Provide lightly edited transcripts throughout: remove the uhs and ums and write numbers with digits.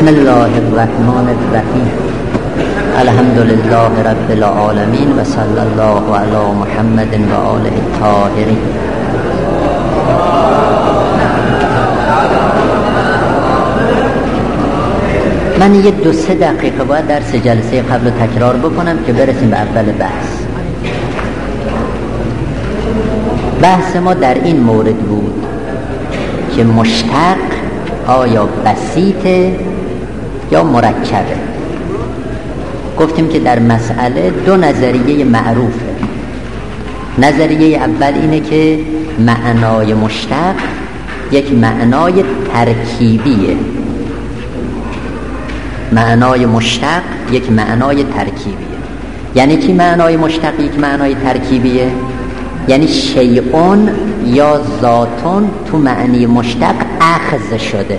بسم الله الرحمن الرحیم. الحمد لله رب العالمین و صلی الله علی محمد و آله الطاهرین. من یه 2-3 دقیقه باید درس جلسه قبل تکرار بکنم که برسیم به اول بحث ما در این مورد بود که مشتق آیا بسیطه یا مرکبه. گفتیم که در مسئله 2 نظریه معروفه. نظریه اول اینه که معنای مشتق یک معنای ترکیبیه. معنای مشتق یک معنای ترکیبیه. یعنی چی معنای مشتق یک معنای ترکیبیه؟ یعنی شیئون یا ذاتون تو معنی مشتق اخذ شده.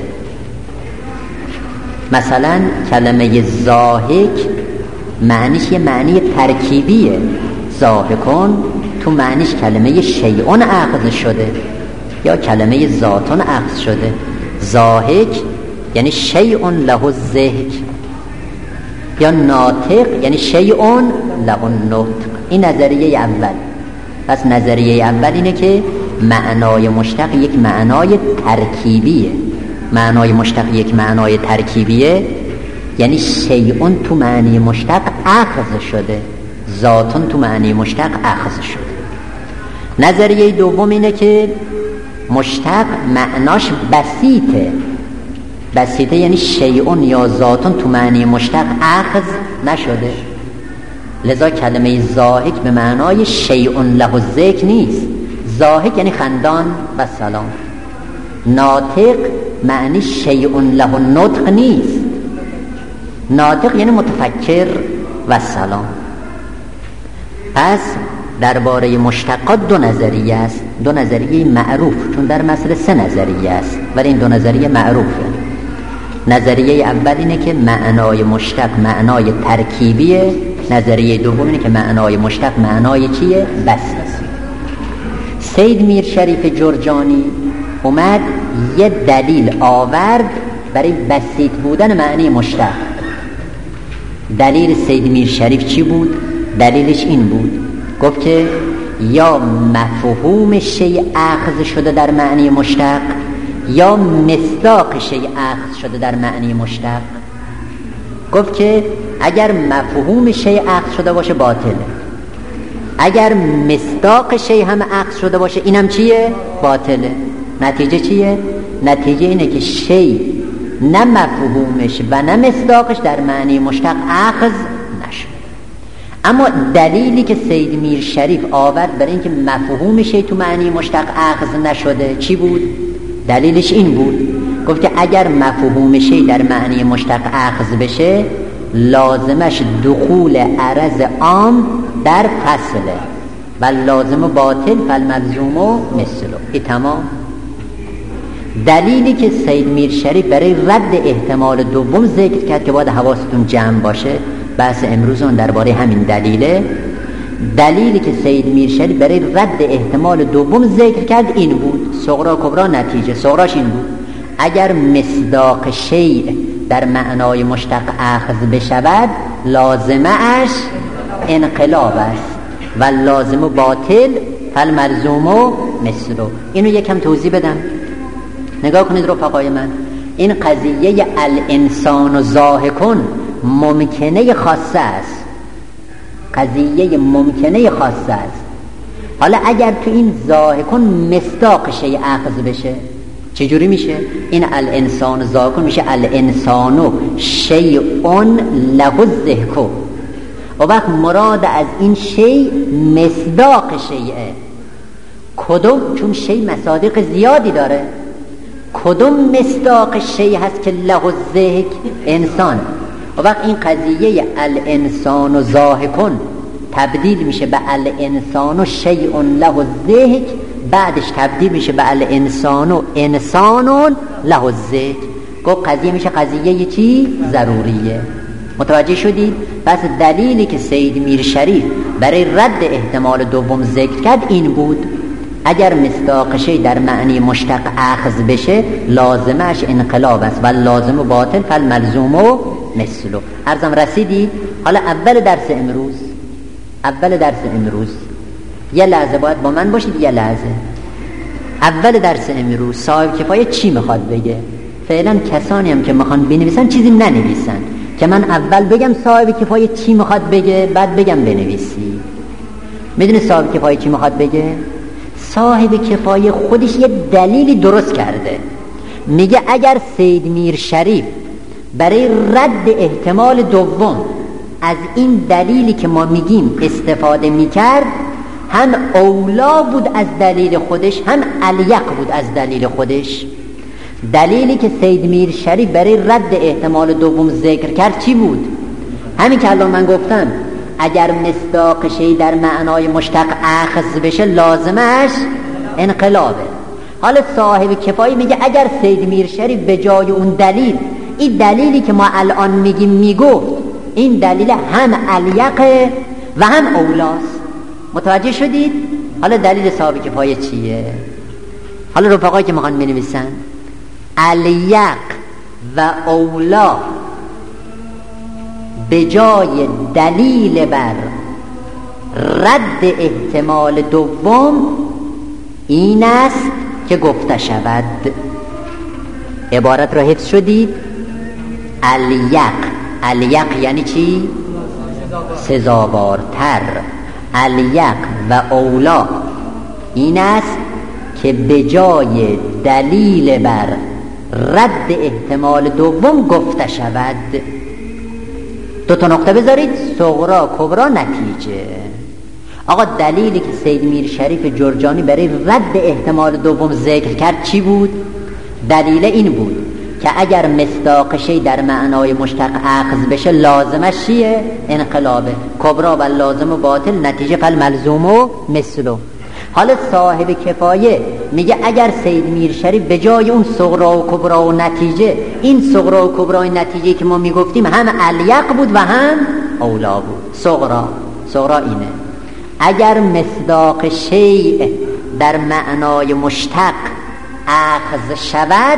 مثلا کلمه ضاحک معنیش یه معنی ترکیبیه. ضاحکون تو معنیش کلمه شیئون اخذ شده یا کلمه ذاتون اخذ شده. ضاحک یعنی شیئون له الضحک، یا ناطق یعنی شیئون له النطق. این نظریه اول. پس نظریه اول اینه که معنای مشتق یک معنای ترکیبیه. معنای مشتق یک معنای ترکیبیه یعنی شیئون تو معنی مشتق اخذ شده، ذاتون تو معنی مشتق اخذ شده. نظریه دوم اینه که مشتق معناش بسیطه. بسیطه یعنی شیئون یا ذاتون تو معنی مشتق اخذ نشده. لذا کلمه ضاحک به معنای شیئون له الضحک نیست. ضاحک یعنی خندان و سلام. ناطق معنی شیئون له النطق نیست. ناطق یعنی متفکر و سلام. پس درباره مشتقات 2 نظریه است. 2 نظریه معروف، چون در مسئله 3 نظریه است ولی این 2 نظریه معروفه. نظریه اول اینه که معنای مشتق معنای ترکیبیه. نظریه دوم اینه که معنای مشتق معنای چیه؟ بسیط. سید میرشریف جرجانی اومد یه دلیل آورد برای بسیط بودن معنی مشتق. دلیل سید میرشریف چی بود؟ دلیلش این بود، گفت که یا مفهوم شیء اخذ شده در معنی مشتق یا مصداق شیء اخذ شده در معنی مشتق. گفت که اگر مفهوم شیء اخذ شده باشه باطله، اگر مصداق شیء هم اخذ شده باشه اینم چیه؟ باطله. نتیجه چیه؟ نتیجه اینه که شیء نه مفهومش و نه مصداقش در معنی مشتق اخذ نشد. اما دلیلی که سید میرشریف آورد برای اینکه مفهوم شیء تو معنی مشتق اخذ نشده چی بود؟ دلیلش این بود، گفت که اگر مفهوم شیء در معنی مشتق اخذ بشه لازمش دخول عرض عام در فصله و لازم باطل فالملزوم مثله. ای تمام. دلیلی که سید میرشریف برای رد احتمال دوم ذکر کرد که باید حواستون جمع باشه، بحث امروزون درباره همین دلیله. دلیلی که سید میرشریف برای رد احتمال دوم ذکر کرد این بود، صغرا کبرا نتیجه. صغراش این بود اگر مصداق شیء در معنای مشتق اخذ بشود لازمه اش انقلاب است و لازم باطل فالملزوم مثله. اینو یکم توضیح بدم. نگاه کنید رفقای من، این قضیه الانسان ضاحکون ممکنه خاصه است. قضیه ممکنه خاصه است. حالا اگر تو این ضاحکون مصداق شیء اخذ بشه چجوری میشه؟ این الانسان ضاحکون میشه الانسانو شیئون له الضحک. و وقت مراد از این شیء مصداق شیئه. کدوم؟ چون شیء مصادیق زیادی داره. کدوم مصداق شیء هست که له الضحک؟ انسان. و وقت این قضیه الانسان و ضاحکون تبدیل میشه به الانسان و شیء له الضحک، بعدش تبدیل میشه به الانسان و انسان له الضحک. گفت قضیه میشه قضیه چی؟ ضروریه. متوجه شدید؟ پس دلیلی که سید میرشریف برای رد احتمال دوم ذکر کرد این بود. اگر مصداق شی در معنی مشتق اخذ بشه لازمش انقلاب است و لازم و باطل فالملزوم و مثله. عرضم رسیدی؟ حالا اول درس امروز یه لحظه باید با من باشید، یه لحظه. اول درس امروز صاحب کفایه چی میخواد بگه؟ فعلا کسانی هم که میخوان بنویسن چیزی ننویسن که من اول بگم صاحب کفایه چی میخواد بگه بعد بگم بنویسی. میدونی صاحب کفایه چی میخواد بگه؟ صاحب کفایه خودش یه دلیلی درست کرده، میگه اگر سید میر شریف برای رد احتمال دوم از این دلیلی که ما میگیم استفاده میکرد، هم اولا بود از دلیل خودش هم الیق بود از دلیل خودش. دلیلی که سید میر شریف برای رد احتمال دوم ذکر کرد چی بود؟ همین که الان من گفتم اگر مصداق شی در معنای مشتق اخذ بشه لازمش انقلابه. حالا صاحب کفایه میگه اگر سید میر شریف به جای اون دلیل این دلیلی که ما الان میگیم میگفت، این دلیل هم الیقه و هم اولاست. متوجه شدید؟ حالا دلیل صاحب کفایه چیه؟ حالا رفقایی که میخوان بنویسن الیق و اولا به جای دلیل بر رد احتمال دوم این است که گفته شود. عبارت را حفظ شدید؟ الیق یعنی چی؟ سزاوارتر. الیق و اولا این است که به جای دلیل بر رد احتمال دوم گفته شود. دو تا نقطه بذارید، صغرا کبرا نتیجه. آقا دلیلی که سید میر شریف جرجانی برای رد احتمال دوم ذکر کرد چی بود؟ دلیل این بود که اگر مصداق شی در معنای مشتق اخذ بشه لازمش چیه؟ انقلابه. کبرا و لازم و باطل نتیجه فالملزوم و مثله. حالا صاحب کفایه میگه اگر سید میر شریف به جای اون صغرا و کبرا و نتیجه، این صغرا و کبرا و نتیجه که ما میگفتیم هم الیق بود و هم اولا بود. صغرا اینه اگر مصداق شیء در معنای مشتق اخذ شود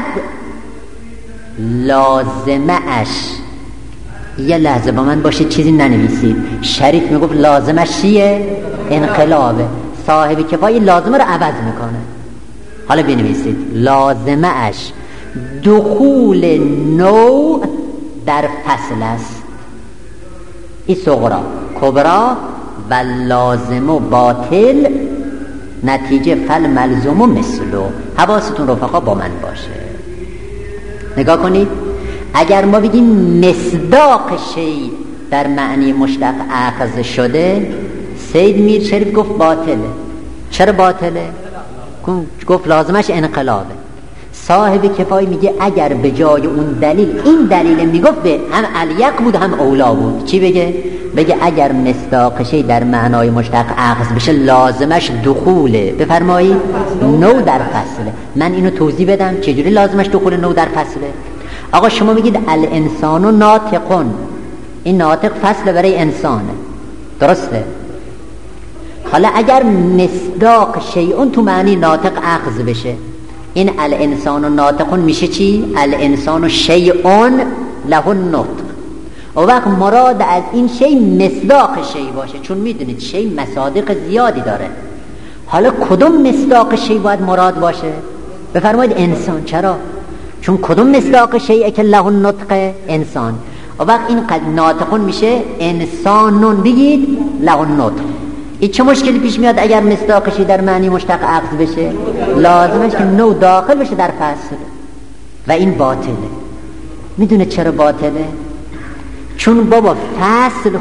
لازمه اش، یه لحظه با من باشید چیزی ننویسید. شریف میگفت لازمش چیه؟ انقلابه. صاحب کفایه لازمه رو عوض میکنه. حالا بنویسید لازمه اش دخول نوع در فصل است. این صغرا کبرا و لازم و باطل نتیجه فالملزوم و مثله. حواستون رفقا با من باشه. نگاه کنید، اگر ما بگیم مصداق شی در معنی مشتق اخذ شده، سید میر شریف گفت باطله. چرا باطله؟ گفت لازمش انقلابه. صاحب کفایه میگه اگر به جای اون دلیل این دلیل میگفت به هم الیق بود هم اولا بود. چی بگه؟ بگه اگر مصداق شی در معنای مشتق اخذ بشه لازمش دخوله. بفرمایید نو در فصله. من اینو توضیح بدم چجوری لازمش دخول نو در فصله. آقا شما میگید الانسان ناطقون، این ناطق فصل برای انسانه، درسته؟ حالا اگر مصداق شیء تو معنی ناطق اخذ بشه، این الانسان ناطقون میشه چی؟ الانسان شیء له النطق. و وقت مراد از این شی مصداق شی باشه، چون میدونید شی مصادیق زیادی داره. حالا کدوم مصداق شی باید مراد باشه؟ بفرمایید انسان. چرا؟ چون کدوم مصداق شیء که له النطق؟ انسان. و وقت این ناطقون میشه انسانون، بگید له النطق. این چه مشکلی پیش میاد اگر مصداق شی در معنی مشتق اخذ بشه؟ لازمش که نو داخل بشه در فصل و این باطله. میدونه چرا باطله؟ چون بابا فصل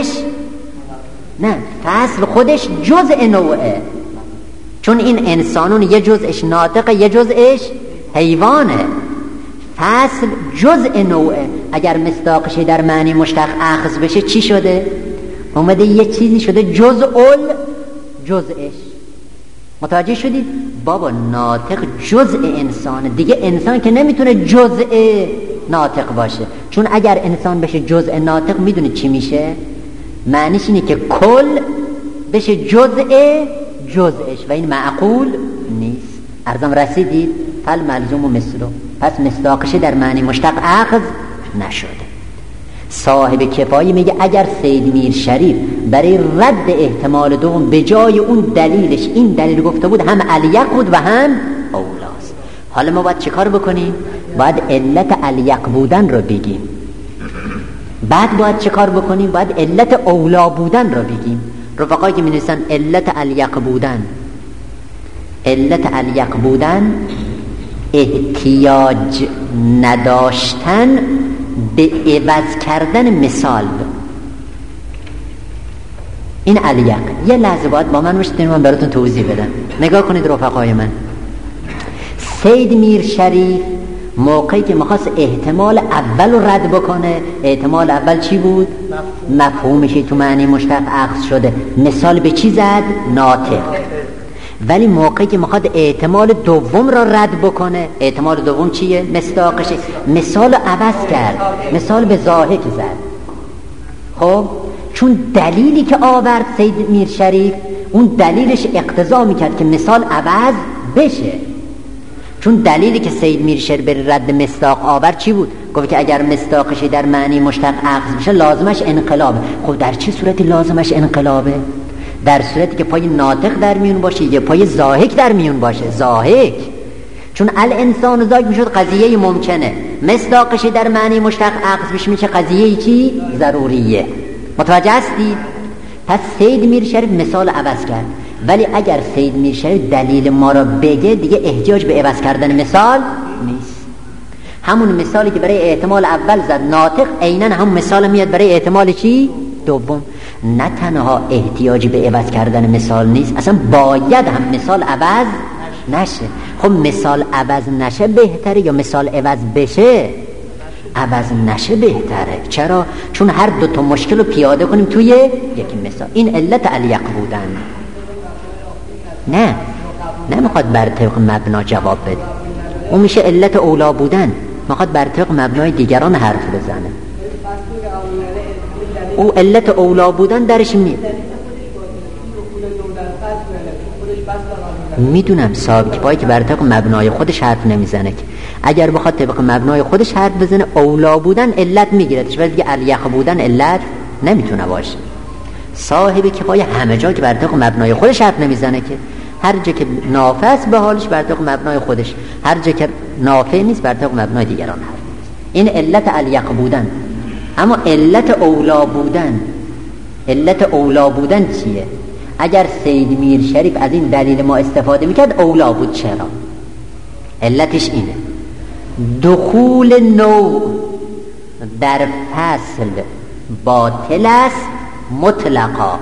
خودش جزء نوعه. چون این انسانون یه جزءش ناطقه یه جزءش حیوانه. فصل جزء نوعه. اگر مصداق شی در معنی مشتق اخذ بشه چی شده؟ اومده یه چیزی شده جزءش. متوجه شدید؟ بابا ناطق جزء انسانه دیگه. انسان که نمیتونه جزء ناطق باشه، چون اگر انسان بشه جزء ناطق میدونید چی میشه؟ معنیش اینه که کل بشه جزءش و این معقول نیست. ارزم رسیدید؟ فل ملزوم و مثلو، پس مصداقش در معنی مشتق اخذ نشده. صاحب کفایی میگه اگر سید میر شریف برای رد احتمال دوم به جای اون دلیلش این دلیل گفته بود هم الیق بود و هم اولاست. حالا ما باید چه کار بکنیم؟ باید علت الیق بودن رو بگیم. بعد باید چه کار بکنیم؟ باید علت اولا بودن رو بگیم. رفقایی که می نویسن علت الیق بودن، علت الیق بودن احتیاج نداشتن به عوض کردن مثال. این الیق. یه لحظه باید با من باشید، من براتون توضیح بدم. نگاه کنید رفقای من، سید میر شریف موقعی که میخواست احتمال اول رو رد بکنه، احتمال اول چی بود؟ مفهومشی تو معنی مشتق اخذ شده، مثال به چی زد؟ ناطق. ولی موقعی که میخواد احتمال دوم را رد بکنه، احتمال دوم چیه؟ مصداقشه، مثال رو عوض کرد، مثال به ضاحک زد. خب چون دلیلی که آورد سید میر شریف، اون دلیلش اقتضا میکرد که مثال عوض بشه. چون دلیلی که سید میر شریف بر رد مصداق آورد چی بود؟ گفت که اگر مصداقش در معنی مشتق اخذ بشه لازمش انقلابه. خب در چه صورتی لازمش انقلابه؟ در صورتی که پای ناطق در میون باشه یا پای ضاحک در میون باشه. ضاحک، چون الانسان ضاحک میشد قضیه ممکنه، مصداقش در معنی مشتق اخذ بشه میشه قضیه چی؟ ضروریه. متوجه هستید؟ پس سید میر شریف مثال عوض کرد، ولی اگر سید میر شریف دلیل ما را بگه دیگه احتیاج به عوض کردن مثال نیست. همون مثالی که برای احتمال اول زد ناطق، عیناً هم مثال میاد برای احتمال چی؟ دوم. نه تنها احتیاج به عوض کردن مثال نیست، اصلا باید هم مثال عوض نشه. خب مثال عوض نشه بهتره یا مثال عوض بشه؟ عوض نشه بهتره. چرا؟ چون هر دو تا مشکل رو پیاده کنیم توی یکی مثال. این علت الیق بودن. نه میخواد بر طبق مبنا جواب بده، اون میشه علت اولا بودن. میخواد بر طبق مبنای دیگران حرف بزنه. او علت اولا بودن درش میدونم صاحب کفایی که بر طبق مبنای خودش حرف نمیزنه، که اگر بخواد طبق مبنای خودش حرف بزنه اولا بودن علت میگیردش، ولی دیگه الیق بودن علت نمیتونه باشه. صاحب کفای همه جا که بر طبق مبنای خودش حرف نمیزنه، که هر جا که نافع است به حالش بر طبق مبنای خودش، هر جا که نافع نیست بر طبق مبنای دیگران حرف. این علت الیق بودن. اما علت اولا بودن، علت اولا بودن چیه؟ اگر سید میر شریف از این دلیل ما استفاده میکرد اولا بود. چرا؟ علتش اینه: دخول نوع در فصل باطل است مطلقا،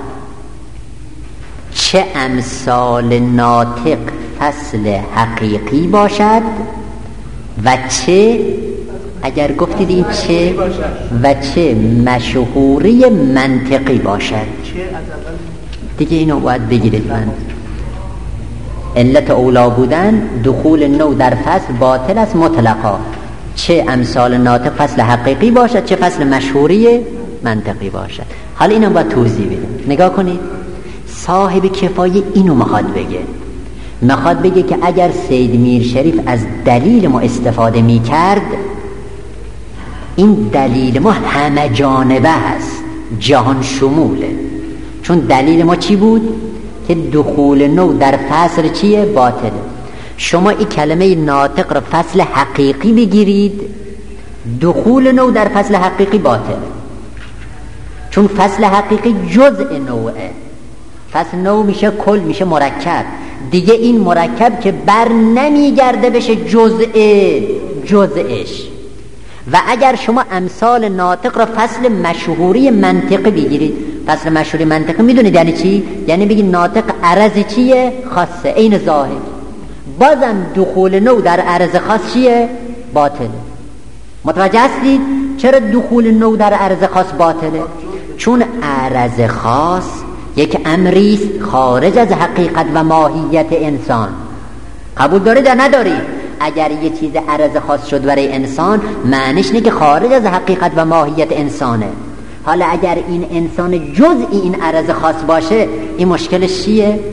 چه امثال ناطق فصل حقیقی باشد و چه، اگر گفتید این چه و چه مشهوری منطقی باشد دیگه اینو باید بگیرید. من علت اولا بودن دخول نوع در فصل باطل است مطلقا، چه امثال ناطق فصل حقیقی باشد چه فصل مشهوری منطقی باشد. حالا اینو باید توضیح بدیم. نگاه کنید، صاحب کفایه اینو میخواد بگه، میخواد بگه که اگر سید میر شریف از دلیل ما استفاده میکرد، این دلیل ما همه جانبه هست، جهان شموله. چون دلیل ما چی بود؟ که دخول نوع در فصل چیه؟ باطله. شما این کلمه ناطق را فصل حقیقی بگیرید، دخول نوع در فصل حقیقی باطله، چون فصل حقیقی جزء نوعه. فصل نوع میشه کل، میشه مرکب دیگه. این مرکب که بر نمیگرده بشه جزءش. و اگر شما امثال ناطق را فصل مشهوری منطقی بگیرید، فصل مشهوری منطقی میدونید یعنی چی؟ یعنی بگید ناطق عرض چیه؟ خاصه، این ظاهر. بازم دخول نوع در عرض خاص چیه؟ باطله. متوجه هستید؟ چرا دخول نوع در عرض خاص باطله؟ چون عرض خاص یک امریست خارج از حقیقت و ماهیت انسان. قبول دارید یا ندارید؟ اگر یه چیز عرض خاص شد برای انسان، معنیش اینه که خارج از حقیقت و ماهیت انسانه. حالا اگر این انسان جزئی این عرض خاص باشه، این مشکلش چیه؟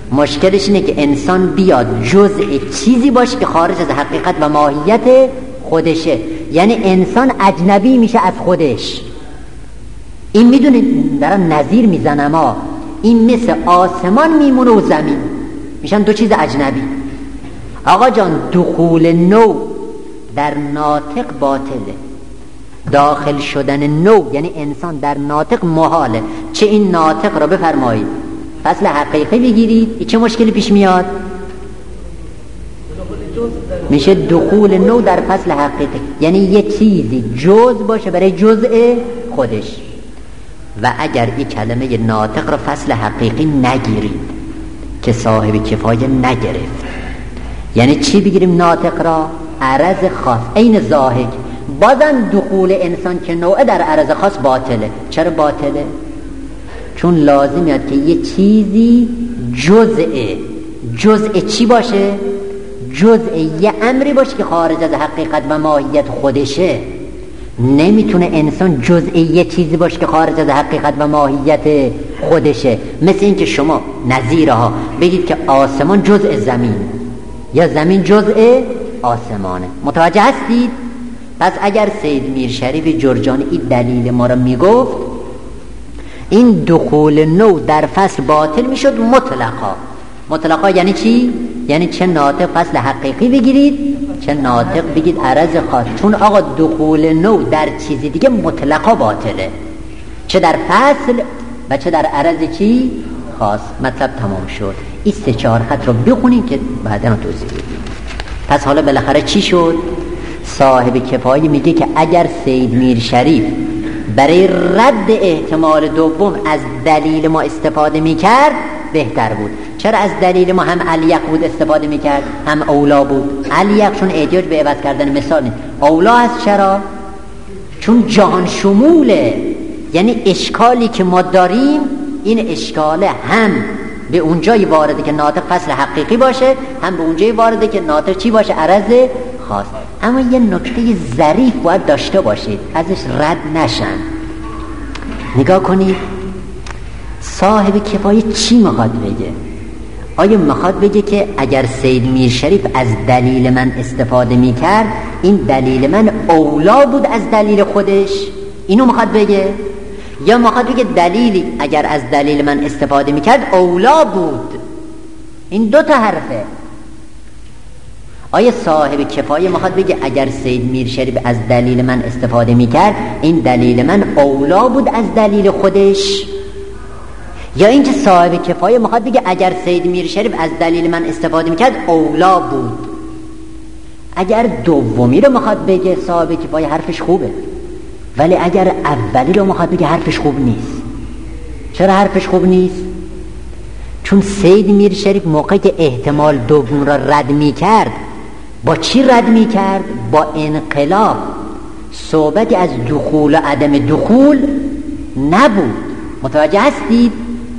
مشکلش اینه که انسان بیاد جزء چیزی باشه که خارج از حقیقت و ماهیت خودشه، یعنی انسان اجنبی میشه از خودش. این میدونه دارم نظیر میزنم این مثل آسمان میمونه و زمین میشن دو چیز اجنبی. آقا جان دخول نو در ناطق باطله، داخل شدن نو یعنی انسان در ناطق محاله. چه این ناطق را بفرمایید فصل حقیقی بگیرید چه مشکلی پیش میاد؟ میشه دخول نو در فصل حقیقی، یعنی یه چیزی جز باشه برای جزء خودش. و اگر این کلمه ناطق را فصل حقیقی نگیرید که صاحب کفایه نگرفت، یعنی چی بگیریم ناطق را؟ عرض خاص عین ضاحک. بازم دخول انسان که نوعه در عرض خاص باطله. چرا باطله؟ چون لازم میاد که یه چیزی جزء چی باشه؟ جزء یه امری باشه که خارج از حقیقت و ماهیت خودشه. نمیتونه انسان جزء یه چیزی باشه که خارج از حقیقت و ماهیت خودشه. مثل این که شما نظیرها بگید که آسمان جزء زمین یا زمین جزء آسمانه. متوجه هستید؟ پس اگر سید میرشریف جرجانی این دلیل ما را میگفت، این دخول نو در فصل باطل میشد مطلقا. یعنی چی؟ یعنی چه ناطق فصل حقیقی بگیرید چه ناطق بگید عرض خاص. چون آقا دخول نو در چیزی دیگه مطلقا باطله، چه در فصل و چه در عرض چی؟ خاص. مطلب تمام شد. این 3-4 خط رو بخونیم که بعدا توضیح بدیم. پس حالا بالاخره چی شد؟ صاحب کفایه میگه که اگر سید میرشریف برای رد احتمال دوم از دلیل ما استفاده میکرد بهتر بود. چرا از دلیل ما هم علیق بود استفاده میکرد هم اولا بود؟ علیق چون احتیاج به عوض کردن مثال نیست. اولا هست چرا؟ چون جهان شموله. یعنی اشکالی که ما داریم این اشکاله هم به اونجای وارده که ناطق فصل حقیقی باشه، هم به اونجای وارده که ناطق چی باشه؟ عرض خاص. اما یه نکته ظریف باید داشته باشید ازش رد نشن. نگاه کنید صاحب کفایه چی میخواد بگه؟ آیا میخواد بگه که اگر سید میرشریف از دلیل من استفاده میکرد این دلیل من اولا بود از دلیل خودش؟ اینو میخواد بگه؟ یا میخواد بگه دلیلی اگر از دلیل من استفاده میکرد اولا بود؟ این 2 تا حرفه. آیا صاحب کفایه میخواد بگه اگر سید میرشریف از دلیل من استفاده میکرد این دلیل من اولا بود از دلیل خودش؟ یا اینکه صاحب کفایه میخواد بگه اگر سید میرشریف از دلیل من استفاده میکرد اولا بود؟ اگر دومی رو میخواد بگه صاحب کفایه حرفش خوبه، ولی اگر اولی رو میخواد بگه حرفش خوب نیست. چرا حرفش خوب نیست؟ چون سید میرشریف موقعی که احتمال دوم را رد میکرد با چی رد میکرد؟ با انقلاب. صحبتی از دخول و عدم دخول نبود. متوجه هستید؟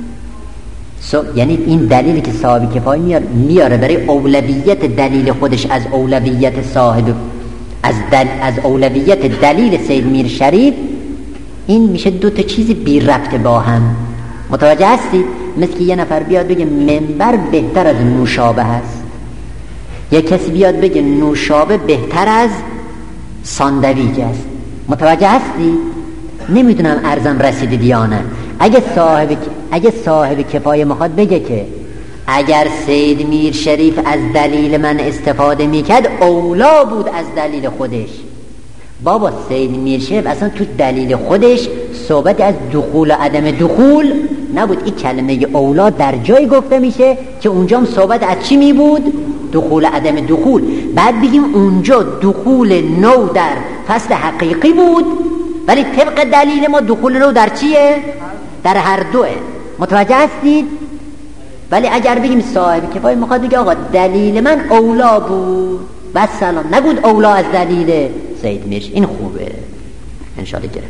یعنی این دلیلی که صاحب کفایه میاره برای اولویت دلیل خودش از اولویت صاحب از اولویت دلیل سید میرشریف، این میشه 2 تا چیز بی ربط با هم. متوجه هستید؟ مثل که یه نفر بیاد بگه منبر بهتر از نوشابه هست، یه کسی بیاد بگه نوشابه بهتر از ساندویج است. متوجه هستی؟ نمیدونم عرضم رسیدید یا نه. اگه صاحب کفایه میخواد بگه که اگر سید میرشریف از دلیل من استفاده میکرد اولا بود از دلیل خودش، بابا سید میرشریف اصلا تو دلیل خودش صحبت از دخول و عدم دخول نبود. این کلمه اولا در جای گفته میشه که اونجا هم صحبت از چی می بود؟ دخول و عدم دخول. بعد بگیم اونجا دخول نو در فصل حقیقی بود، ولی طبق دلیل ما دخول نو در چیه؟ در هر دوه. متوجه هستید؟ ولی اگر بگیم صاحب کفایه میخواد بگه آقا دلیل من اولا بود، بس سلام، نگود اولا از دلیل سید میرش. این خوبه انشاءالله گرفت.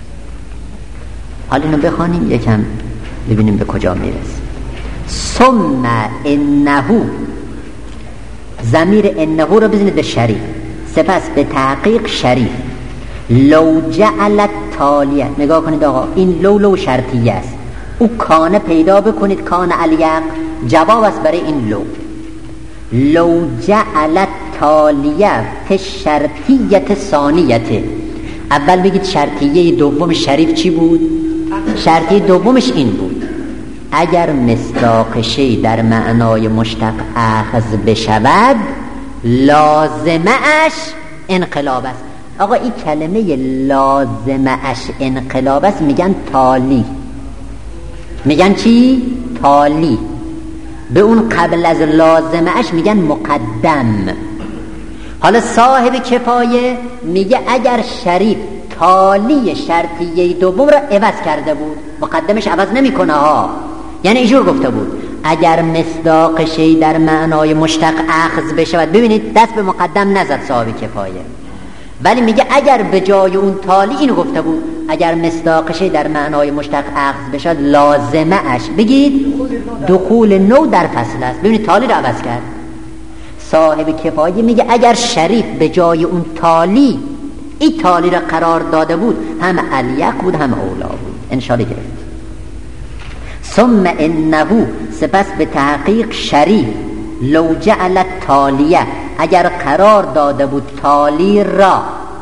حالا اینو بخوانیم یکم ببینیم به کجا میرسیم. ثم انه، ضمیر انه رو بزنید به شریف، سپس به تحقیق شریف. لو جعلت تالیه، نگاه کنید آقا این لو شرطیه است. او کانه پیدا بکنید، کان علیق جواب است برای این لو جعل التالیه فی شرطیت ثانیته. اول بگید شرطیه دوم شریف چی بود؟ شرطیه دومش این بود اگر مصداق شی در معنای مشتق اخذ بشود لازمه اش انقلاب است. آقا این کلمه لازمه اش انقلاب است میگن تالی. میگن چی؟ تالی. به اون قبل از لازمه اش میگن مقدم. حالا صاحب کفایه میگه اگر شریف تالی شرطیه دوم را عوض کرده بود، مقدمش عوض نمیکنه ها، یعنی اینجور گفته بود اگر مصداق شی در معنای مشتق اخذ بشود. ببینید دست به مقدم نزد صاحب کفایه، ولی میگه اگر به جای اون تالی اینو گفته بود اگر مصداق شی در معنای مشتق اخذ بشود لازمه اش بگید دخول نو در فصل است. ببینید تالی رو عوض کرد. صاحب کفایه میگه اگر شریف به جای اون تالی این تالی را قرار داده بود هم الیق بود هم اولا بود. انشاءالله گرفت. ثم انه سپس به تحقیق شریف لو جعل التالیه اگر قرار داده بود تالی را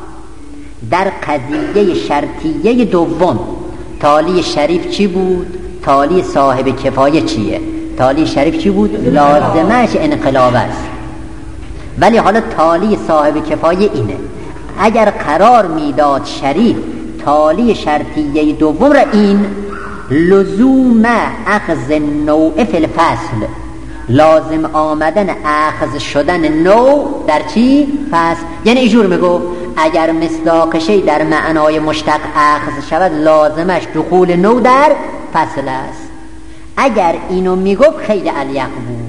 در قضیه شرطیه دوم. تالی شریف چی بود؟ تالی صاحب کفایه چیه؟ تالی شریف چی بود؟ لازمش انقلاب است. ولی حالا تالی صاحب کفایه اینه اگر قرار میداد شریف تالی شرطیه دوم را این لزوم اخذ نوع فی الفصل، لازم آمدن اخذ شدن نوع در چی؟ فصل. یعنی اینجور میگو اگر مصداق شی در معنای مشتق اخذ شود لازمش دخول نوع در فصل است. اگر اینو میگو خیلی الیق بود.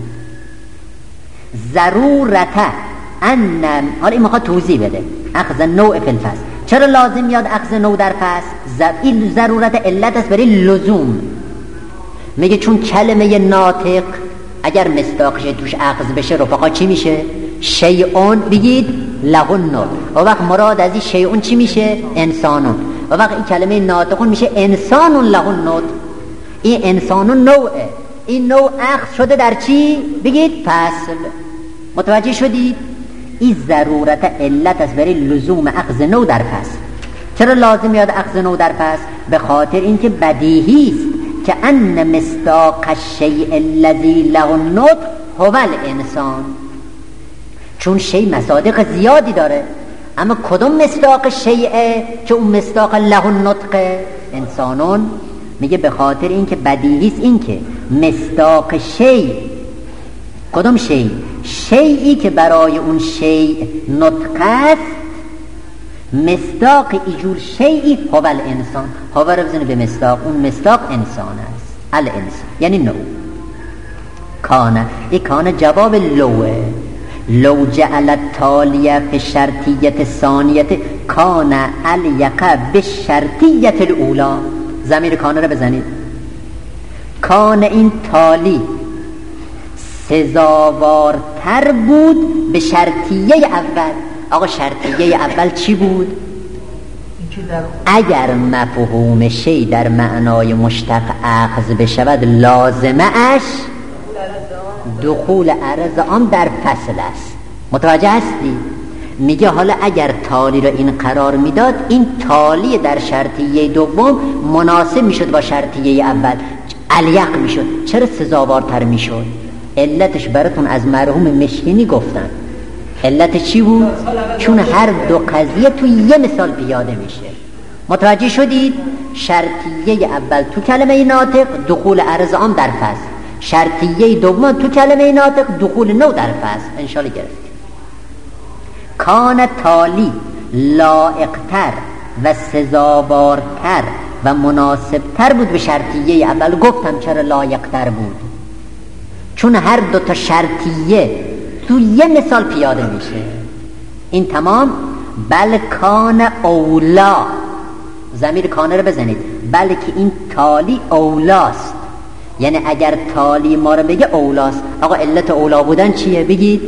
ضرورته ان، حالا این میخواد توضیح بده اخذ نوع فی الفصل. چرا لازم یاد اخذ نوع در فصل؟ این ضرورت علت است برای لزوم. میگه چون کلمه ناطق اگر مصداقش توش اخذ بشه رفقا چی میشه؟ شیعون. بگید له النطق. و وقت مراد از این شیعون چی میشه؟ انسانون. و وقت این کلمه ناطقون میشه انسانون له النطق. این انسانون نوعه. این نوع اخذ شده در چی؟ بگید فصل. متوجه شدید؟ این ضرورت علت است برای لزوم اخذ نوع در فصل. چرا لازم یاد اخذ نوع در فصل؟ به خاطر اینکه بدیهی است که ان مصداق الشیء الذی له النطق هو الانسان. چون شیء مصادیق زیادی داره، اما کدوم مصداق شیء که اون مصداق له النطق؟ انسانون. میگه به خاطر اینکه بدیهی است اینکه مصداق شیء، کدوم شیء؟ شیئی که برای اون شیء نطق است، مصداق ایجور شیئی هو الانسان. هو رو بزنه به مصداق، اون مصداق انسان است. الانسان یعنی نو. کانه، این کانه جواب لوه. لو جعل التالیه فی شرطیت ثانیت کانه الیق به شرطیت الاولا. ضمیر کانه رو بزنید. کانه این تالی سزاوارتر بود به شرطیه اول. آقا شرطیه اول چی بود؟ اگر مفهوم شی در معنای مشتق اخذ بشود لازمه اش دخول عرض عام در فصل است. متوجه هستی؟ میگه حالا اگر تالی رو این قرار میداد این تالی در شرطیه دوم مناسب میشد با شرطیه اول، الیق میشد. چرا سزاوارتر میشد؟ علتش براتون از مرحوم مشکینی گفتن. علت چی بود؟ چون هر دو قضیه تو یه مثال پیاده میشه. متوجه شدید؟ شرطیه اول تو کلمه ناطق دخول عرض عام در فصل، شرطیه دوم تو کلمه ناطق دخول نو در فصل. انشاءالله گرفت. کان تالی لائقتر و سزاوارتر و مناسبتر بود به شرطیه اول. گفتم چرا لایقتر بود؟ چون هر دو تا شرطیه تو یه مثال پیاده میشه. این تمام. بل کان اولا، ضمیر کانه رو بزنید، بلکه این تالی اولاست. یعنی اگر تالی ما رو بگه اولاست. آقا علت اولا بودن چیه؟ بگید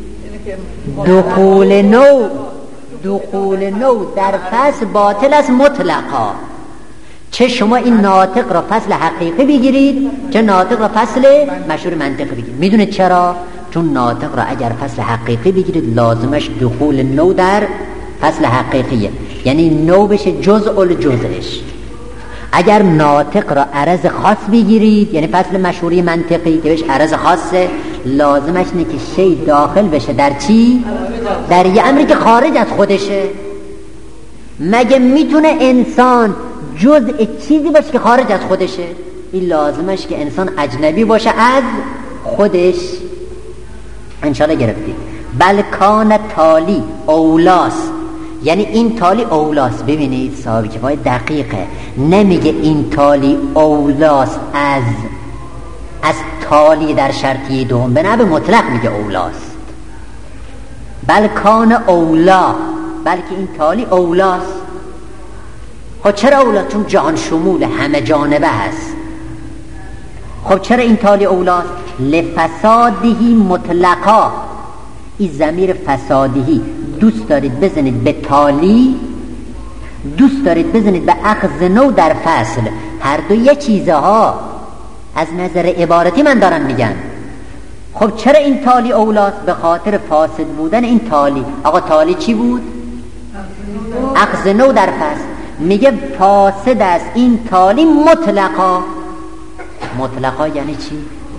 دخول نو. دخول نو در فصل باطل است مطلقا. چه شما این ناطق را فصل حقیقی بگیرید، چه ناطق را فصل مشهور منطقی بگیرید. میدونید چرا؟ چون ناطق را اگر فصل حقیقی بگیرید لازمش دخول نو در فصل حقیقیه، یعنی نو بشه جزء الجزءش. اگر ناطق را عرض خاص بگیرید، یعنی فصل مشهوری منطقی که بهش عرض خاصه، لازمش اینه که شی داخل بشه در چی؟ در یه امری که خارج از خودشه. مگه میتونه انسان جزء چیزی باشه که خارج از خودشه؟ این لازمش که انسان اجنبی باشه از خودش. انشاءالله گرفتید. بل کان تالی اولاس، یعنی این تالی اولاس. ببینید صاحب کفایه دقیقه، نمیگه این تالی اولاس از تالی در شرطیه دوم، به نحو مطلق میگه اولاست. بل کان اولا، بلکه این تالی اولاست. خب چرا اولا؟ چون جهان شمول، همه جانبه هست. خب چرا این تالی اولاست؟ لفسادهی مطلقا. این ضمیر فسادهی دوست دارید بزنید به تالی، دوست دارید بزنید به اخذ نو در فصل، هر دو یه چیزها از نظر عبارتی من دارم میگن. خب چرا این تالی اولاست؟ به خاطر فاسد بودن این تالی. آقا تالی چی بود؟ اخذ نو در فصل. میگه فاسد است این تالی مطلقا. مطلقا یعنی چی؟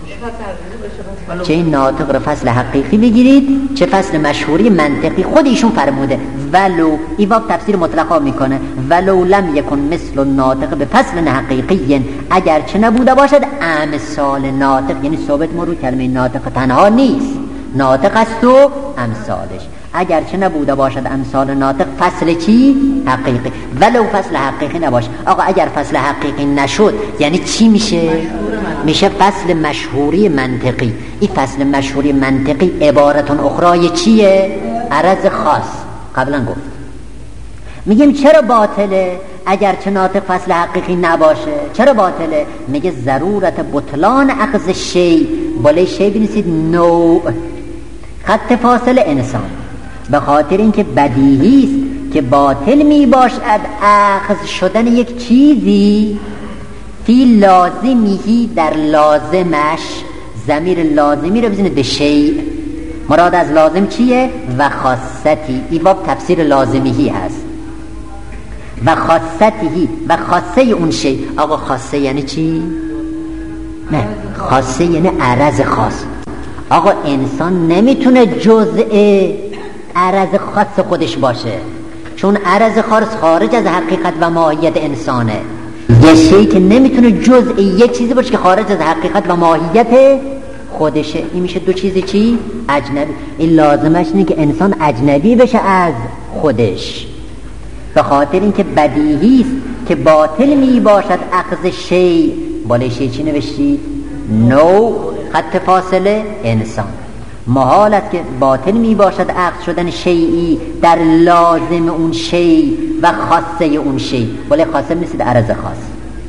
چه این ناطق رو فصل حقیقی بگیرید، چه فصل مشهوری منطقی. خود ایشون فرموده ولو، این باب تفسیر مطلقا میکنه، ولو لم یکن مثل الناطق به فصل حقیقی، اگر چه نبوده باشد امثال ناطق. یعنی ثابت مرو کلمه ناطق تنها نیست، ناطق است و امثالش. اگر چه نبوده باشد امثال ناطق فصل چی؟ حقیقی. ولو فصل حقیقی نباشه. آقا اگر فصل حقیقی نشد یعنی چی میشه؟ میشه فصل مشهوری منطقی. این فصل مشهوری منطقی عبارتون اخرای چیه؟ عرض خاص. قبلا گفت. میگیم چرا باطله اگر چه ناطق فصل حقیقی نباشه؟ چرا باطله؟ میگه ضرورت بطلان اخذ شی، بالای شی بنویسید نوع، خط فاصل انسان. به خاطر اینکه بدیهی است که باطل می باشد اخذ شدن یک چیزی فی لازمیهی، در لازمش. ضمیر لازمی رو بزنید به شیء. مراد از لازم چیه؟ و خاصتی. این باب تفسیر لازمیهی هست. و خاصتیهی، و خاصه اون شیء. آقا خاصه یعنی چی؟ نه، خاصه یعنی عرض خاص. آقا انسان نمیتونه جزء عرض خاص خودش باشه، چون عرض خاص خارج از حقیقت و ماهیت انسانه. یه شیء که نمیتونه جزء یه چیزی باشه که خارج از حقیقت و ماهیت خودشه. این میشه دو چیز چی؟ اجنبی. این لازمش اینه که انسان اجنبی بشه از خودش. به خاطر اینکه بدیهی است که باطل می باشد اخذ شیء. بالای شیء چی نوشتید؟ نوع، خط فاصله انسان. محال است که باطل می باشد اخذ شدن شیئی در لازم اون شیء و خاصه اون شیء. ولی خاصه نیست، عرض خاص.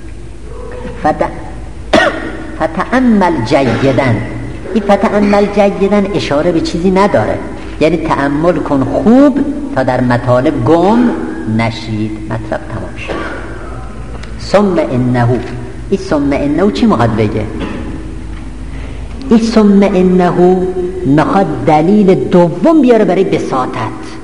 فتأمل جیدن. این فتأمل جیدن اشاره به چیزی نداره، یعنی تأمل کن خوب تا در مطالب گم نشید. مطلب تمام شد. ثم انه، این ثم انه چی میخواد بگه؟ این ثم انه میخواد دلیل دوم بیاره برای بساطت.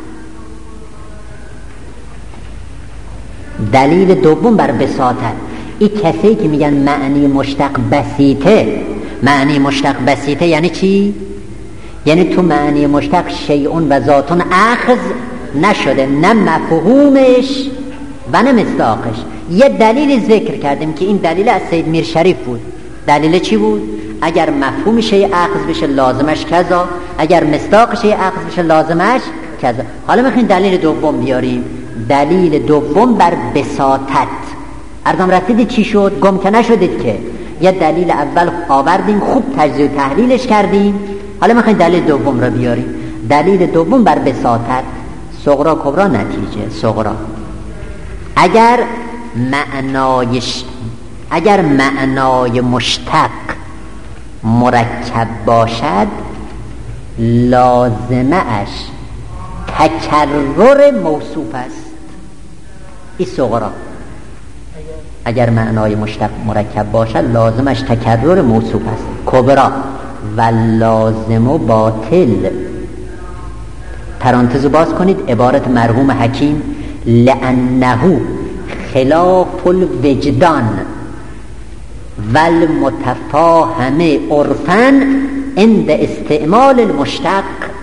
دلیل دوم بر بساطت. این کسی که میگن معنی مشتق بسیطه، معنی مشتق بسیطه یعنی چی؟ یعنی تو معنی مشتق شیئون و ذاتون اخذ نشده، نه مفهومش و نه مصداقش. یه دلیل ذکر کردیم که این دلیل از سید میر شریف بود. دلیل چی بود؟ اگر مفهوم شیء اخذ بشه لازمش کذا، اگر مصداق شیء اخذ بشه لازمش کذا. حالا میخوایم دلیل دوم بیاریم. دلیل دوم بر بساطت. ارگام رسیدید چی شد؟ گم که نشدید که. یه دلیل اول آوردیم، خوب تجزیه و تحلیلش کردیم. حالا میخوایم دلیل دوم رو بیاریم. دلیل دوم بر بساطت. صغرا کبرا نتیجه. صغرا اگر معنای مشتق مرکب باشد لازمه اش تکرر موصوف است. این صغرا. اگر معنای مشتق مرکب باشد لازمش تکرر موصوف است. کبرا و لازم و باطل، پرانتز باز کنید، عبارت مرحوم حکیم لأنه خلاف الوجدان والمتفاهم عرفا عند استعمال المشتق.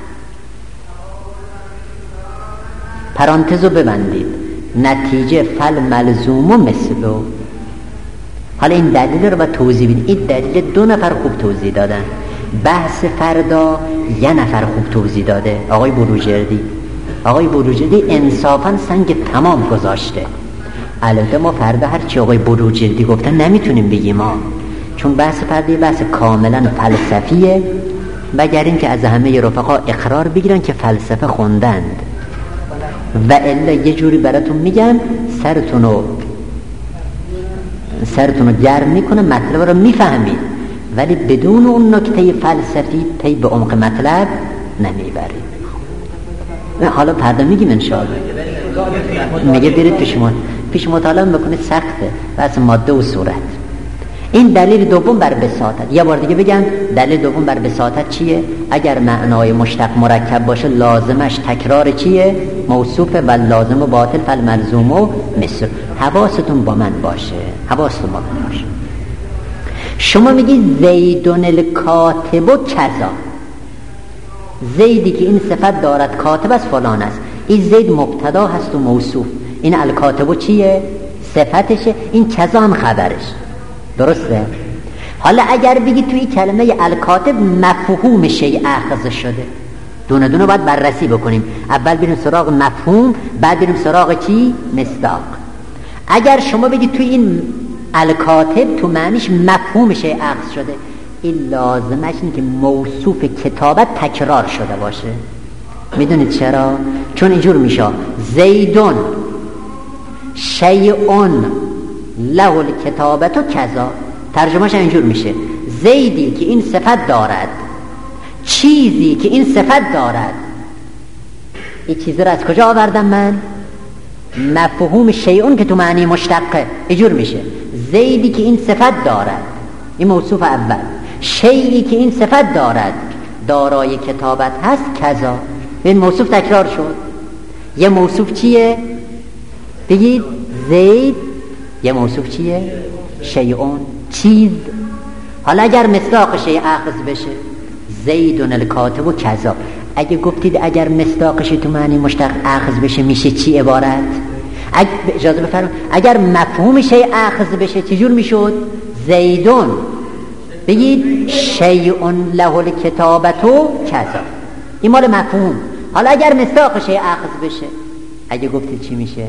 پرانتزو ببندید، نتیجه فالملزوم مثلو. حالا این دلیل رو باید توضیح بدید. این دلیل 2 نفر خوب توضیح دادن، بحث فردا 1 نفر خوب توضیح داده، آقای بروجردی. آقای بروجردی انصافا سنگ تمام گذاشته. البته ما فردا هرچی آقای بروجردی گفتن نمیتونیم بگیم ما، چون بحث فردا بحث کاملا فلسفیه، مگر اینکه از همه رفقا اقرار بگیرن که فلسفه خوندند، و الا یه جوری براتون میگن سرتونو گرم میکنه، مطلب رو میفهمید، ولی بدون اون نکته فلسفی پی به عمق مطلب نمیبرید. حالا فردا میگیم انشاءالله. میگه برید پیش مطالعه بکنید، سخته بس ماده و صورت. این دلیل دوم بر بساطت. یه بار دیگه بگم دلیل دوم بر بساطت چیه؟ اگر معنای مشتق مرکب باشه لازمش تکرار چیه؟ موصوفه. و لازم و باطل فالملزوم و مثل. حواستون با من باشه، حواستون با من باشه. شما میگی زیدون الکاتب و کذا، زیدی که این صفت دارد کاتب است فلان است. این زید مبتدا هست و موصوف، این الکاتب چیه؟ صفتشه، این کذا هم خبرش. درسته؟ حالا اگر بگی توی این کلمه الکاتب مفهوم شیء اخذ شده، دونه دونه باید بررسی بکنیم. اول بریم سراغ مفهوم، بعد بریم سراغ چی؟ مصداق. اگر شما بگی توی این الکاتب تو معنیش مفهوم شیء اخذ شده، این لازمش اینه که موصوف کتابت تکرار شده باشه. میدونید چرا؟ چون اینجور میشه زیدون شیئون له الکتابت و کذا. ترجمهش اینجور میشه زیدی که این صفت دارد، چیزی که این صفت دارد. این چیز رو از کجا آوردم من؟ مفهوم شیئون که تو معنی مشتقه. اینجور میشه زیدی که این صفت دارد، این موصوف اول. شیئی که این صفت دارد دارای کتابت هست کذا. این موصوف تکرار شد. یه موصوف چیه؟ بگید زید. یه موصوف چیه؟ شیئون، چیز. حالا اگر مصداق شیء اخذ بشه زیدون الکاتب و کذا، اگه گفتید اگر مصداقش تو معنی مشتق اخذ بشه میشه چی عبارت؟ اجازه بفرمایید اگر مفهوم شیء اخذ بشه چجور میشد؟ زیدون بگید شیئون له الکتابت و کذا. این مال مفهوم. حالا اگر مصداق شیء اخذ بشه اگه گفتید چی میشه؟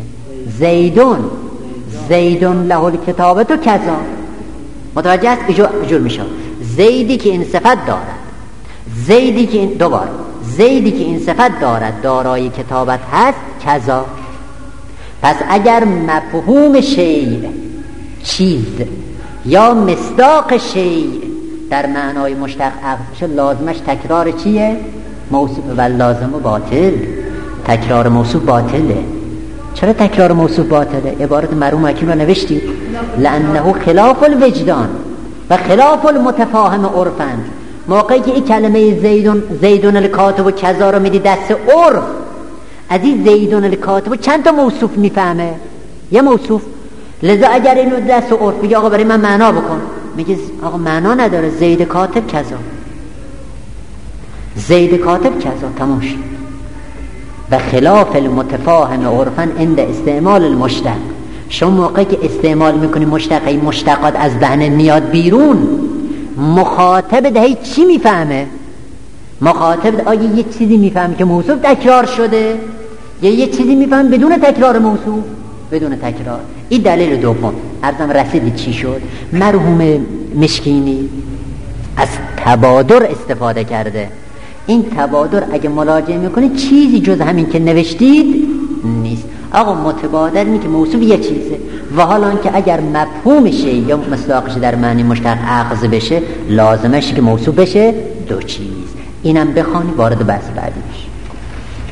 زیدون له الکتابت و کذا. متوجه است؟ اینجور میشه زیدی که این صفت دارد، زیدی که این دوبار زیدی که این صفت دارد دارای کتابت هست کذا. پس اگر مفهوم شیء چیز یا مصداق شیء در معنای مشتق اخذ لازمش تکرار چیه؟ موصوف. و لازم و باطل، تکرار موصوف باطله. چرا تکرار موصوف باطله؟ عبارت مرحوم حکیم رو نوشتید لأنه خلاف الوجدان و خلاف المتفاهم عرفا. موقعی که این کلمه زیدون الکاتب و کذا رو میدی دست عرف، از این زیدون الکاتب چند تا موصوف میفهمه؟ یه موصوف. لذا اگر اینو دست عرف بگی آقا برای من معنا بکن، میگه آقا معنا نداره، زید کاتب کذا، زید کاتب کذا، تمام شد. و خلاف المتفاهم عرفا عند استعمال المشتق. شما موقعی که استعمال میکنی مشتق، این مشتقات از دهن میاد بیرون، مخاطب ده چی میفهمه؟ مخاطب آیا یه چیزی میفهمه که موصوف تکرار شده یا یه چیزی میفهمه بدون تکرار موصوف؟ بدون تکرار. این دلیل دوم. عرضم رسیدی چی شد؟ مرحوم مشکینی از تبادر استفاده کرده. این تبادر اگه مراجعه میکنید چیزی جز همین که نوشتید نیست. آقا متبادر اینه که موصوف یه چیزه، و حالا اینکه اگر مفهوم شه یا مصداقش در معنی مشتق اخذ بشه لازمش که موصوف بشه دو چیز. اینم بخوانی وارد بحث بعدی بشه.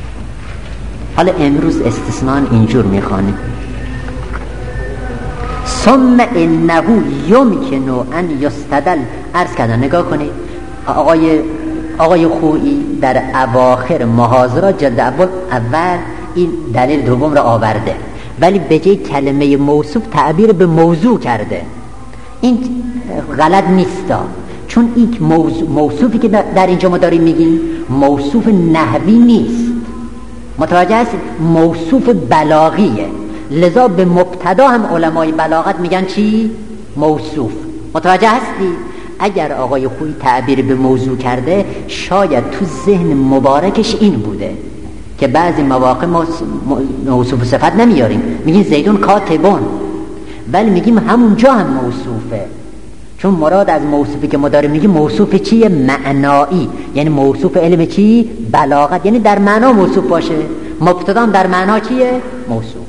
حالا امروز استثناء اینجور میخوانیم ثم انه یمکن ان یستدل. عرض کردن نگاه کنید آقای خویی در اواخر محاضرات جلد اول این دلیل دوم را آورده، ولی به جای کلمه موصوف تعبیر به موضوع کرده. این غلط نیستا، چون این موصوفی که در اینجا ما داریم میگیم موصوف نحوی نیست، متوجه هستید؟ موصوف بلاغیه. لذا به مبتدا هم علمای بلاغت میگن چی؟ موصوف. متوجه هستید؟ اگر آقای خویی تعبیر به موضوع کرده شاید تو ذهن مبارکش این بوده که بعضی مواقع ما موصوف صفت نمیاریم، میگیم زیدون کاتبون، ولی میگیم همونجا هم موصوفه، چون مراد از موصوفی که ما داریم میگیم موصوف چیه؟ معنایی، یعنی موصوف علم چی؟ بلاغت، یعنی در معنا موصوف باشه. مبتدا در معنا چیه؟ موصوفه.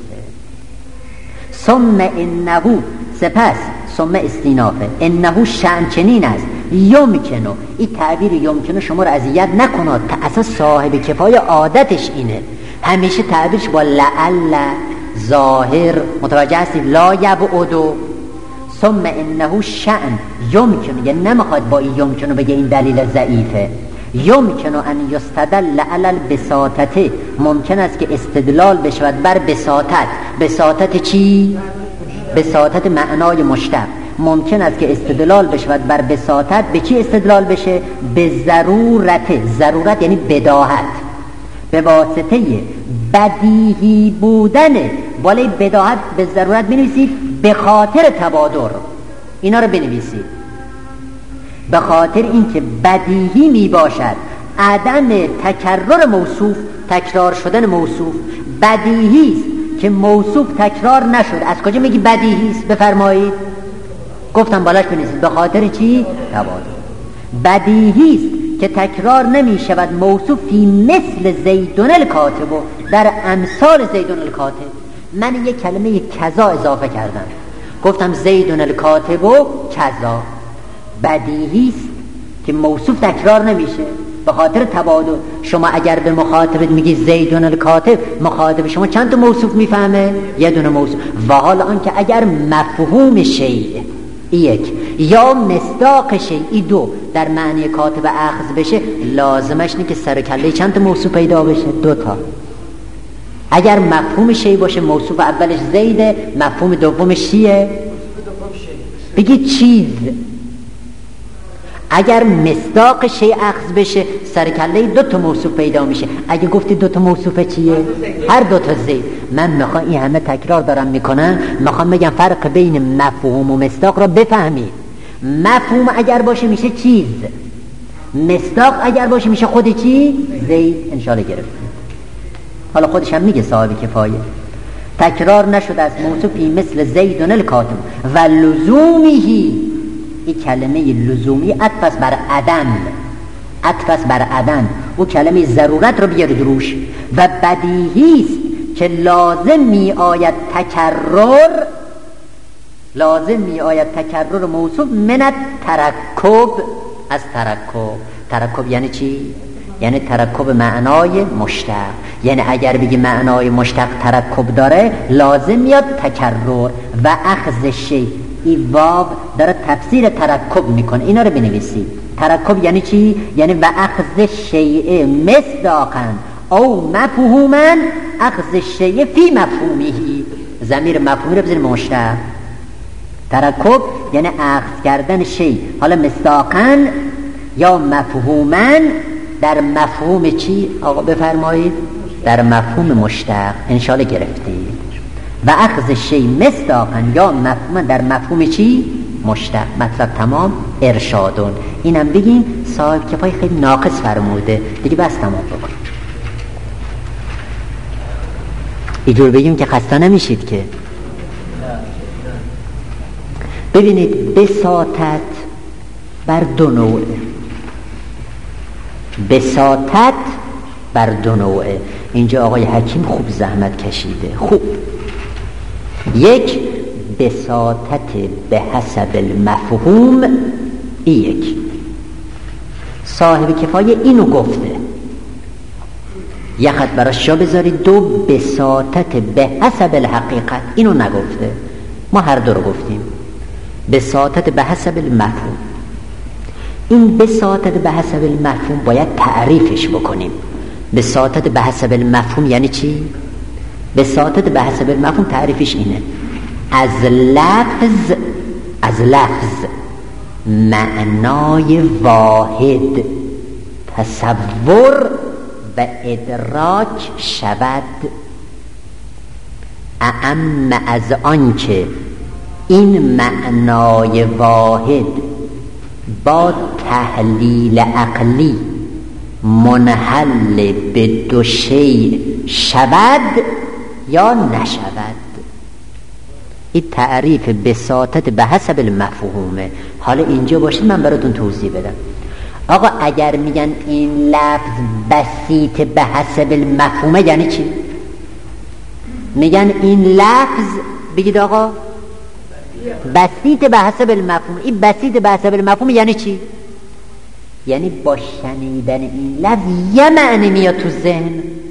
ثم انه، سپس ثم استینافه، انه شأن چنین است یمکنه. این تعبیر یمکنه شما رو اذیت نکنه، اساس صاحب کفایه عادتش اینه همیشه تعبیرش با لعل ظاهر، متوجه هستی؟ لا یبعدو. ثم انه شأن یمکنه، یعنی نمیخواد با این یمکنه بگه این دلیل ضعیفه. یمکنه ان یستدل علی البساطه، ممکن است که استدلال بشود بر بساطت. بساطت چی؟ بساطت معنای مشتق. ممکن است که استدلال بشود بر بساطت. به چی استدلال بشه؟ به ضرورت. ضرورت یعنی بداهت، به واسطه بدیهی بودن. بالای بداهت به ضرورت بنویسید به خاطر تبادر، اینا رو بنویسید. به خاطر اینکه بدیهی می باشد عدم تکرر موصوف، تکرار شدن موصوف. بدیهی است که موصوف تکرار نشد. از کجا میگی بدیهی است؟ بفرمایید. گفتم بالاش بنویسید به خاطر چی؟ تبادل. بدیهی است که تکرار نمی شود موصوف فی مثل زیدون الکاتب، در امثال زیدون الکاتب. من یک کلمه کذا اضافه کردم، گفتم زیدون الکاتب کذا. بدیهی است که موصوف تکرار نمیشه به خاطر تبادل. شما اگر به مخاطبت میگی زیدون الکاتب، مخاطب شما چند تا موصوف میفهمه؟ یه دونه موصوف. و حال آنکه اگر مفهوم شیء یک یا مصداق شیء دو در معنی کاتب اخذ بشه، لازمش اینه که سر کله چند تا موصوف پیدا بشه؟ 2 تا. اگر مفهوم شیء باشه موصوف اولش زیده، مفهوم دومش چیه؟ بگی چیز. اگر مصداق شیء اخذ بشه سر کله 2 تا موصوف پیدا میشه. اگه گفتی 2 تا موصوف چیه؟ هر 2 تا زید. من میخوام این همه تکرار دارم میکنم، میخوام بگم فرق بین مفهوم و مصداق را بفهمید. مفهوم اگر باشه میشه چیز، مصداق اگر باشه میشه خود چی؟ زید. انشاءالله گرفتیم. حالا خودش هم میگه صاحب کفایه تکرار نشد از موصوفی مثل زیدون الکاتب و لزومیهی. این کلمه لزومی عطف است بر عدم، عطف است بر عدم. او کلمه ضرورت رو بیاره دروش. و بدیهی است که لازم می آید تکرر، لازم می آید تکرر موصوف من ترکب، از ترکب. ترکب یعنی چی؟ یعنی ترکب معنای مشتق. یعنی اگر بگی معنای مشتق ترکب داره لازم میاد تکرر. و اخذ شیء، این واو داره تفسیر ترکب میکنه، اینا رو بنویسید. ترکب یعنی چی؟ یعنی و اخذ شیء مصداقا او مفهوما، اخذ شیء فی مفهومه. ضمیر مفهومی رو بزنید مشتق. ترکب یعنی اخذ کردن شیء، حالا مصداقا یا مفهوما، در مفهوم چی؟ آقا بفرمایید. در مفهوم مشتق. انشاءالله گرفتید. و اخذ شیء مصداقا یا مفهوما، در مفهوم چی؟ مشتق. مطلب تمام. ارشادون. اینم بگیم صاحب کفایه خیلی ناقص فرموده دیگه، بس تمام بکن. اینجور بگیم که خسته نمیشید که. ببینید بساطت بر 2 نوعه. بساطت بر 2 نوعه. اینجا آقای حکیم خوب زحمت کشیده. خوب. یک، بساطت به حسب المفهوم. یک صاحب کفایه اینو گفته، یه خط براش جا بذارید. 2، بساطت به حسب الحقیقت، اینو نگفته. ما هر دو رو گفتیم. بساطت به حسب المفهوم. این بساطت به حسب المفهوم باید تعریفش بکنیم. بساطت به حسب المفهوم یعنی چی؟ بساطت به حسب المفهوم تعریفش اینه: از لفظ معنای واحد تصور و ادراک شود، اعم از آنکه این معنای واحد با تحلیل عقلی منحل به دو شیء شود یا نشود. این تعریف بساطت به حسب المفهومه. حالا اینجا باشید من براتون توضیح بدم. آقا اگر میگن این لفظ بسیط به حسب المفهومه یعنی چی؟ میگن این لفظ، بگید آقا بسیط به حسب المفهوم. این بسیط به حسب المفهوم یعنی چی؟ یعنی با شنیدن این لفظ یه معنی میاد تو ذهن.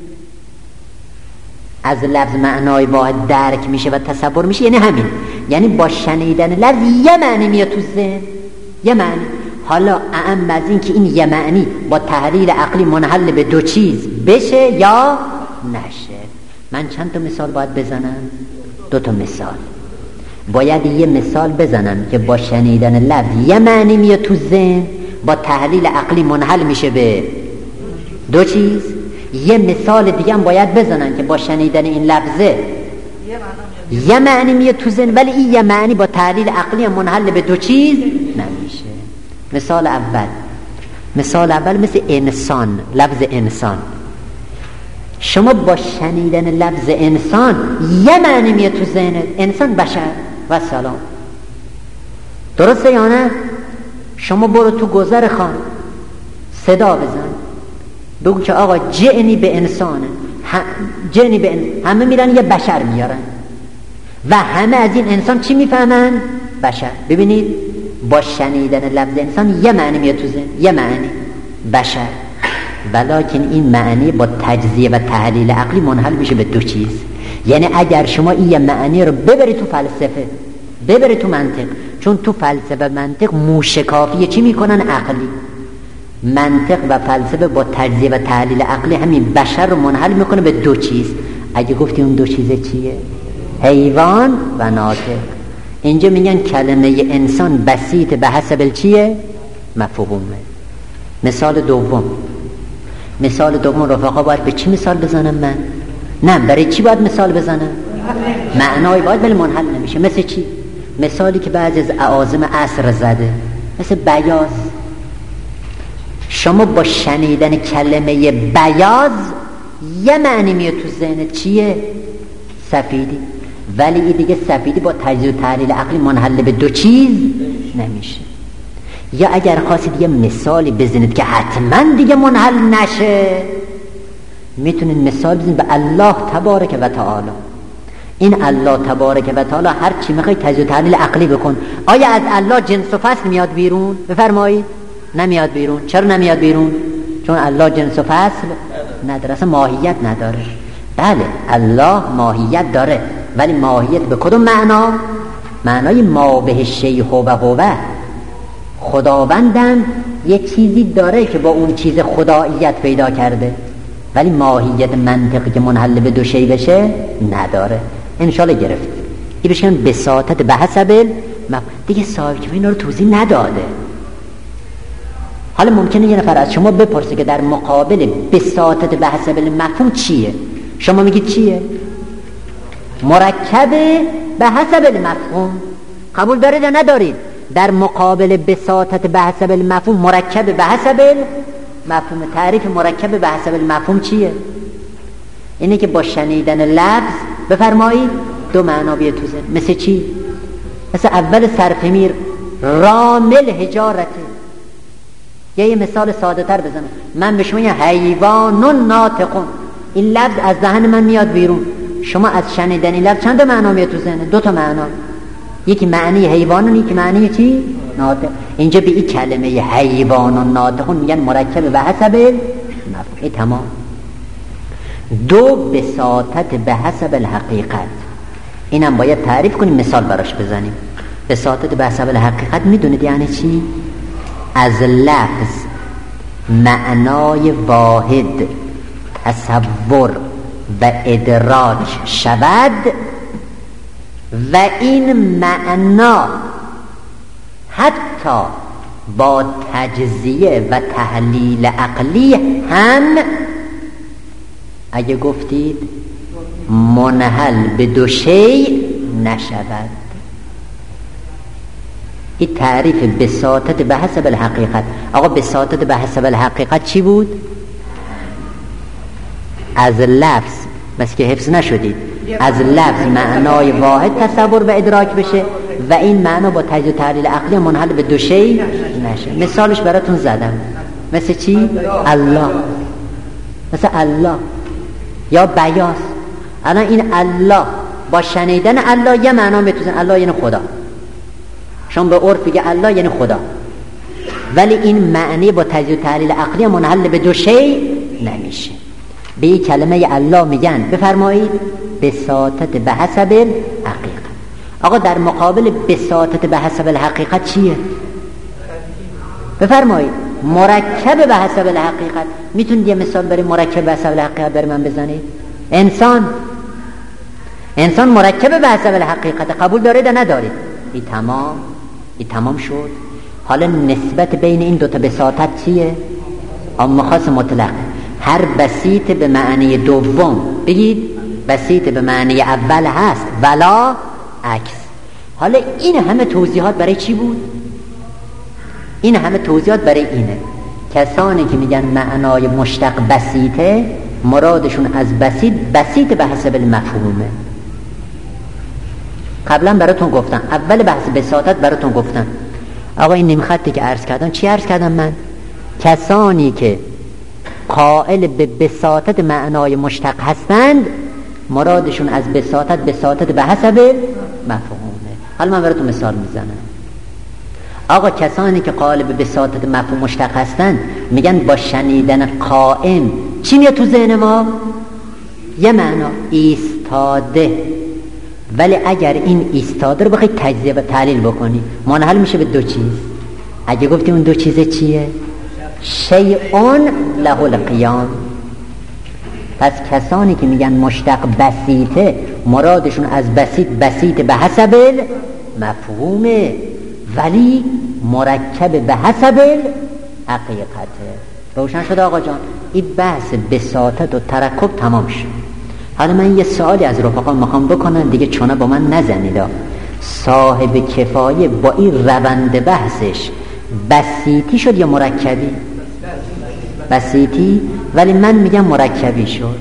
از لفظ معنای واحد درک میشه و تصور میشه، یعنی همین. یعنی با شنیدن لفظ یه معنی میاد تو ذهن، یه معنی. حالا اعم از این که این یه معنی با تحلیل عقلی منحل به دو چیز بشه یا نشه. من چند تا مثال باید بزنم؟ 2 تا مثال. باید یه مثال بزنم که با شنیدن لفظ یه معنی میاد تو ذهن، با تحلیل عقلی منحل میشه به 2 چیز. یه مثال دیگه هم باید بزنن که با شنیدن این لفظه یه معنی میاد تو ذهن، ولی این یه معنی با تحلیل عقلی هم منحل به 2 چیز نمیشه. مثال اول مثل انسان، لفظ انسان. شما با شنیدن لفظ انسان یه معنی میاد تو ذهنت، انسان بشر و سلام. درسته یا نه؟ شما برو تو گذر خان صدا بزن، بگو که آقا جعنی به انسانه، جعنی به انسان. همه میرن یه بشر میارن و همه از این انسان چی میفهمن؟ بشر. ببینید با شنیدن لفظ انسان یه معنی میاد تو ذهن، یه معنی بشر، ولیکن این معنی با تجزیه و تحلیل عقلی منحل میشه به 2 چیز. یعنی اگر شما این یه معنی رو ببری تو فلسفه، ببری تو منطق، چون تو فلسفه منطق موشکافی چی میکنن؟ عقلی. منطق و فلسفه با تجزیه و تحلیل عقلی همین بشر رو منحل میکنه به 2 چیز. اگه گفتی اون 2 چیز چیه؟ حیوان و ناطق. اینجا میگن کلمه انسان بسیط به حسب چیه؟ مفهومه. مثال دوم رفقا باید به چی مثال بزنم من؟ نه، برای چی باید مثال بزنم؟ معنای باید ولی منحل نمیشه. مثل چی؟ مثالی که بعضی از اعاظم عصر زده، مثل بیاض. شما با شنیدن کلمه بیاض یه معنی میاد تو ذهنت، چیه؟ سفیدی. ولی این دیگه سفیدی با تجزیه و تحلیل عقلی منحل به 2 چیز نمیشه. یا اگر خواستید یه مثالی بزنید که حتما دیگه منحل نشه، میتونید مثال بزنید به الله تبارک و تعالی. این الله تبارک و تعالی هر چی میخوای تجزیه و تحلیل عقلی بکن. آیا از الله جنس و فصل میاد بیرون؟ بفرمایید. نمیاد بیرون. چرا نمیاد بیرون؟ چون الله جنس و فصل نداره، اصلا ماهیت نداره. بله الله ماهیت داره، ولی ماهیت به کدوم معنا؟ معنای ما به شیء و هو. خداوندم یه چیزی داره که با اون چیز خداییت پیدا کرده، ولی ماهیت منطقی که منحل به 2 شیء بشه نداره. انشالله گرفت. این بشن بساطت به حسب دیگه صاحب که اینا رو توضیح نداده. حالا ممکنه یه نفر از شما بپرسه که در مقابل بساطت به حسب مفهوم چیه؟ شما میگید چیه؟ مرکب به حسب المفهوم. قبول دارید یا ندارید؟ در مقابل بساطت به حسب المفهوم مرکب به حسب المفهوم. تعریف مرکب به حسب المفهوم چیه؟ اینه که با شنیدن لفظ بفرمایید 2 معنا بیاد تو ذهن. مثل چی؟ مثل اول صرف میر رامل حجارته. یه مثال ساده تر بزنم. من به شما یه حیوان ناطقون، این لفظ از دهن من میاد بیرون. شما از شنیدن این لفظ چند معنا میاد تو ذهن؟ 2 تا معنا. یکی معنی حیوان، یکی معنی چی؟ ناطق. اینجا به این کلمه حیوان و ناطقون میگن مرکب به حسب مفهوم. تمام. 2 بساطت به حسب الحقیقت. اینم باید تعریف کنیم، مثال براش بزنیم. بساطت به حسب الحقیقت میدونید یعنی چی؟ از لفظ معنای واحد تصور و ادراک شود و این معنا حتی با تجزیه و تحلیل عقلی هم اگه گفتید منحل به دو شیء نشود. این تعریف بساطت به حسب الحقیقت. آقا بساطت به حسب الحقیقت چی بود؟ از لفظ، بس که حفظ نشدید، از لفظ معنای واحد تصور و ادراک بشه و این معنا با تجزیه و تحلیل عقلی منحل به دو شیء نشه. مثالش براتون زدم. مثل چی؟ الله. مثل الله یا بیاس. الان این الله با شنیدن الله یه معنا بتوزن. الله یعنی خدا، شما به عرف بگه الله یعنی خدا، ولی این معنی با تجزیه و تحلیل عقلی منحل به دو شیء نمیشه. به این کلمه الله میگن بفرمایید بساطت به حسب الحقیقت. آقا در مقابل بساطت به حسب الحقیقت چیه؟ بفرمایید مرکب به حسب الحقیقت. میتونید یه مثال برای مرکب به حسب الحقیقت برای من بزنید؟ انسان مرکب به حسب الحقیقت. قبول دارید یا ندارید؟ این تمام شد. حالا نسبت بین این دوتا بساطت چیه؟ عام خاص مطلق. هر بسیط به معنی دوم بگید بسیط به معنی اول هست ولا عکس. حالا این همه توضیحات برای چی بود؟ این همه توضیحات برای اینه کسانی که میگن معنای مشتق بسیطه مرادشون از بسیط به حسب المفهومه. قبلا براتون گفتم، اول بحث بساطت براتون گفتم. آقا این نیم خطی که عرض کردم چی عرض کردم من؟ کسانی که قائل به بساطت معنای مشتق هستند مرادشون از بساطت به حسب مفهومه. حالا من براتون مثال میزنم. آقا کسانی که قائل به بساطت مفهوم مشتق هستند میگن با شنیدن قائم چی میاد تو ذهن ما؟ یه معنا ایستاده. ولی اگر این ایستاده رو بخوای تجزیه و تحلیل بکنی منحل میشه به دو چیز. اگه گفتی اون دو چیزه چیه؟ شیء له القیام. پس کسانی که میگن مشتق بسیطه مرادشون از بسیط به حسب مفهومه ولی مرکب به حسب حقیقته. روشن شد آقا جان؟ این بحث بساطت و ترکب تمام شد. حالا من یه سوالی از رفقا میخوام بکنم دیگه، چونه با من نزنید. صاحب کفایه با این روند بحثش بسیطی شد یا مرکبی؟ بسیطی، ولی من میگم مرکبی شد.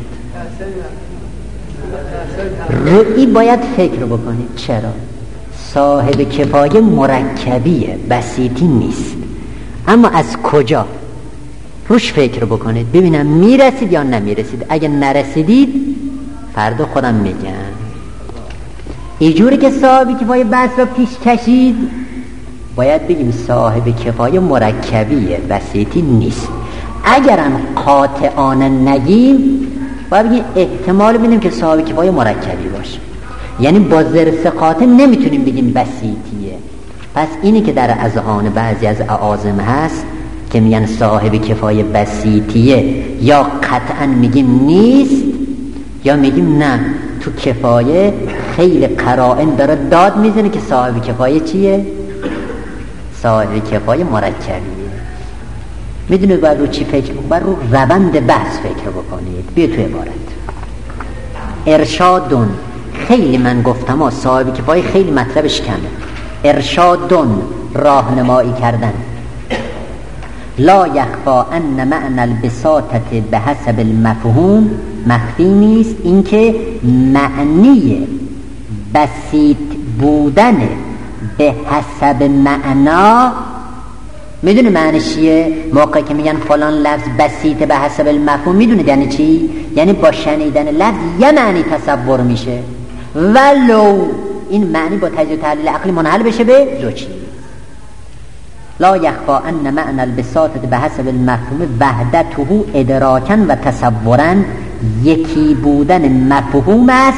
روی باید فکر بکنید. چرا؟ صاحب کفایه مرکبیه، بسیطی نیست. اما از کجا؟ روش فکر بکنید ببینم میرسید یا نمیرسید. اگه نرسیدید فردا خودم میگم. اینجوری که صاحب کفایه بحث را پیش کشید باید بگیم صاحب کفایه مرکبیه، بسیطی نیست. اگرم قاطعانه نگیم باید بگیم احتمال بینیم که صاحب کفایه مرکبی باشه. یعنی با زرس قاطع نمیتونیم بگیم بسیطیه. پس اینی که در اذهان بعضی از اعاظم هست که میگن صاحب کفایه بسیطیه، یا قطعا میگیم نیست یا میگیم نه تو کفایه خیلی قرائن داره داد میزنه که صاحب کفایه چیه؟ صاحب کفایه مرکبیه. میدونید باید رو چی فکر بکنید؟ باید رو روند بحث فکر بکنید. بیا تو عبارت ارشادون. خیلی من گفتم صاحب کفایه خیلی مطلبش کمه. ارشادون راهنمایی کردن. لا یخفا ان معنی البساطت به حسب المفهوم، مخفی نیست اینکه معنی بسیط بودن به حسب معنا، میدونه معنیش چیه؟ موقعی که میگن فلان لفظ بسیط به حسب المفهوم میدونید یعنی چی؟ یعنی با شنیدن لفظ یه معنی تصور میشه ولو این معنی با تجزیه و تحلیل عقلی منحل بشه به دو چیز. لا یخفا ان معنی البساطت به حسب المفهوم وحدته ادراکا و تصورا، یکی بودن مفهوم است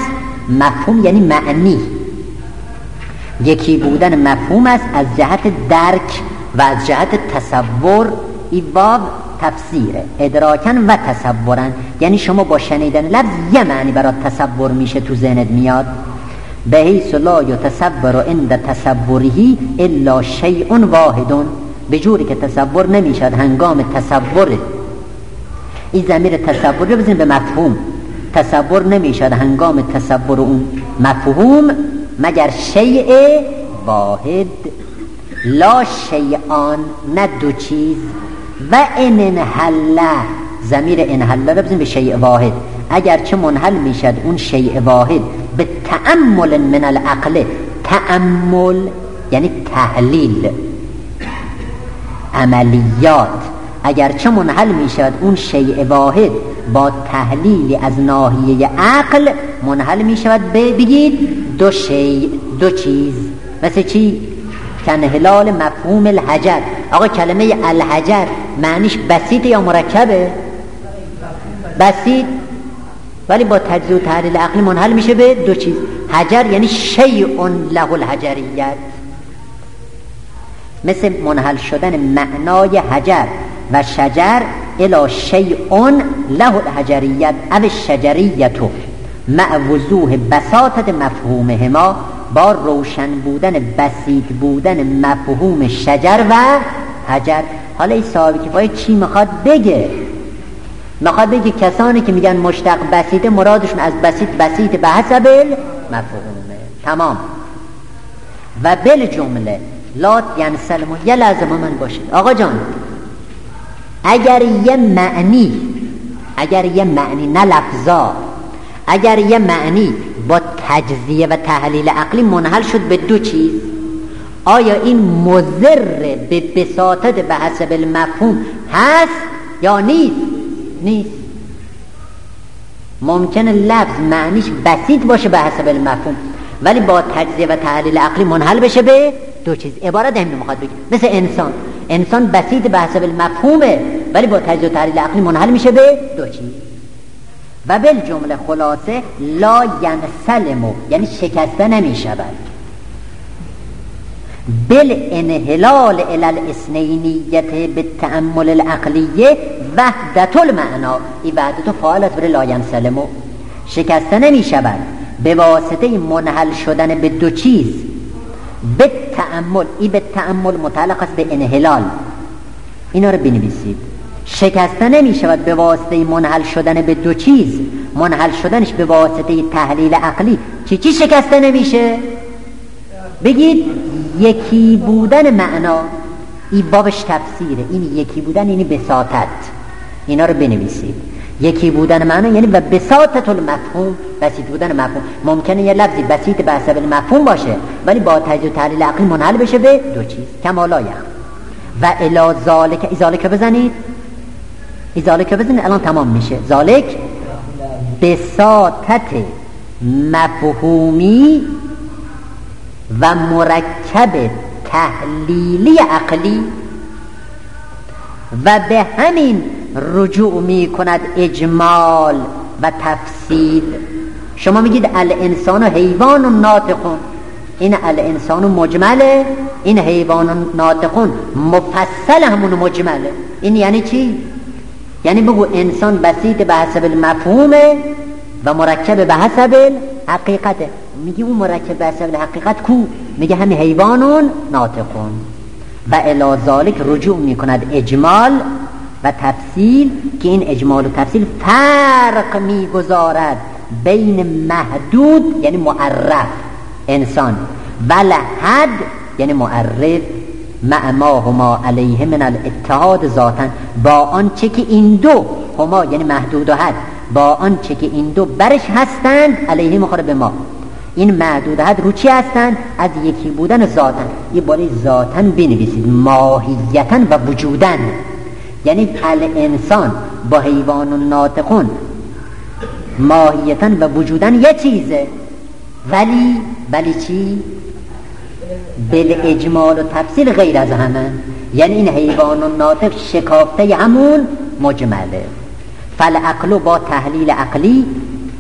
مفهوم یعنی معنی، یکی بودن مفهوم است از جهت درک و از جهت تصور. این واو تفسیره، ادراکن و تصورن، یعنی شما با شنیدن لفظ یه معنی برات تصور میشه، تو ذهنت میاد. به حیث لا یتصور عند تصوره الا شیء واحد، به جوری که تصور نمیشد هنگام تصور. این ضمیر تصور رو بزنید به مفهوم. تصور نمیشد هنگام تصور اون مفهوم مگر شیء واحد، لا شیئان، نه دو چیز. و ان انحل، ضمیر انحل رو بزنید به شیء واحد، اگرچه منحل میشد اون شیء واحد به تأمل من العقل. تأمل یعنی تحلیل، عملیات. اگرچه منحل میشد اون شیء واحد با تحلیلی از ناحیه عقل، منحل میشود به بگید دو شیء، دو چیز. مثل چی؟ کنحلال مفهوم الحجر. آقا کلمه الحجر معنیش بسیط یا مرکبه؟ بسیط، ولی با تجزیه و تحلیل عقلی منحل میشه به دو چیز. حجر یعنی شیء له الحجریت، مثل منحل شدن معنای حجر و شجر الی شیء له الحجریت او الشجریت مع وضوح بساطت مفهومهما، با روشن بودن بسیط بودن مفهوم شجر و حجر. حالا این صاحب کفایه چی میخواد بگه؟ میخواد بگه کسانی که میگن مشتق بسیطه مرادشون از بسیط به حسب مفهومه. تمام. و بالجمله لا ینسلمون. یه لازم من باشید آقا جان، اگر یه معنی نه لفظا، اگر یه معنی با تجزیه و تحلیل عقلی منحل شد به دو چیز، آیا این مضر به بساطت به حسب المفهوم هست یا نیست؟ نیست. ممکنه لفظ معنیش بسیط باشه به حسب المفهوم، ولی با تجزیه و تحلیل عقلی منحل بشه به دو چیز. عبارت همین میخواد بگه. مثل انسان بسیط به حسب المفهومه، ولی با تجزیه و تحلیل عقلی منحل میشه به دو چیز. و بالجمله خلاصه لا ینسلم، یعنی شکسته نمیشود، بالانحلال الی الاثنینیت بالتأمل العقلیه وحدت المعنا. این وحدت فاعلت بر لا ینسلم، شکسته نمیشود به واسطه منحل شدن به دو چیز. به تأمل، این به تأمل متعلق است به انحلال. اینا رو بنویسید. شکسته نمی شود به واسطه منحل شدن به دو چیز. منحل شدنش به واسطه تحلیل عقلی چی شکسته نمیشه؟ بگید یکی بودن معنا. این بابش تفسیره. این یکی بودن یعنی بساطت. اینا رو بنویسید. یکی بودن معنا یعنی و بساطت المفهوم، بسیط بودن مفهوم. ممکنه یه لفظی بسیط به حسب المفهوم باشه ولی با تجزیه و تحلیل عقلی منحل بشه به دو چیز. کما لا یخ. و الی ذالک، ذالک بزنید، ذالک بزنید الان تمام میشه. ذالک بساطت مفهومی و مرکب تحلیلی عقلی و به همین رجوع می کند اجمال و تفصیل. شما میگید الانسان حیوان ناطقون، این الانسان مجمله، این حیوان ناطقون مفصل همون مجمله. این یعنی چی؟ یعنی بگو انسان بسیط به حسب المفهومه و مرکب به حسب حقیقته. میگی اون مرکب به حسب حقیقت کو؟ میگه همین حیوانون ناطقون. و الی ذالک رجوع میکند اجمال و تفصیل، که این اجمال و تفصیل فرق میگذارد بین محدود یعنی معرف انسان و لحد یعنی معرف، مع ما هما علیه من الاتحاد ذاتن، با آنچه که این دو هما یعنی محدود و حد، با آنچه که این دو برش هستند، علیه مخالف ما، این محدود و حد رو چی هستند؟ از یکی بودن ذاتن. یه بالای ذاتن بنویسید، ماهیتن و وجودن. یعنی الانسان با حیوان ناطقون ماهیتن و وجودن یه چیزه، ولی چی؟ بالاجمال و تفصیل غیر از همه. یعنی این حیوان ناطق شکافته همون مجمله. فالعقل با تحلیل عقلی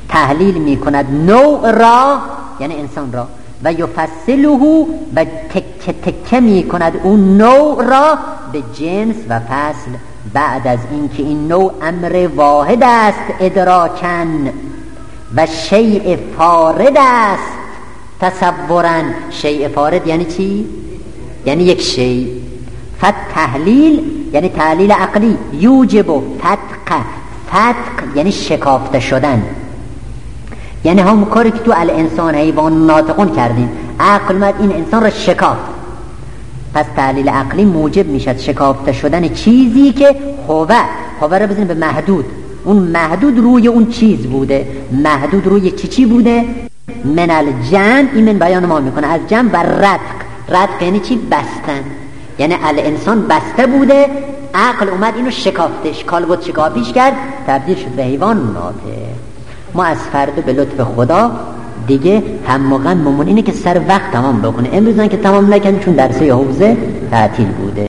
تحلیل میکند نوع را، یعنی انسان را، و یفصله و تکه تکه میکند اون نوع را به جنس و فصل، بعد از اینکه این نوع امر واحد است ادراکن و شیء فارد است تصورن. شیء فارد یعنی چی؟ یعنی یک شیء. فتحلیل یعنی تحلیل عقلی، یوجب فتق یعنی شکافته شدن، یعنی هم کاری که تو الانسان حیوان ناطقون کردیم، عقل اومد این انسان را شکافت. پس تحلیل عقلی موجب میشد شکافته شدن چیزی که هوه را بزنیم به محدود، اون محدود روی اون چیز بوده. محدود روی چی بوده؟ من الجمع، این من بیان ما میکنه از جمع، و رتق یعنی چی؟ بستن. یعنی الانسان بسته بوده، عقل اومد اینو شکافتش، کالبد شکافیش کرد، تبدیل شد به حیوان ناطق. ما از فردا به لطف خدا دیگه هم مغممون اینه که سر وقت تمام بکنه. امروز که تمام نکنیم چون درس حوزه تعطیل بوده.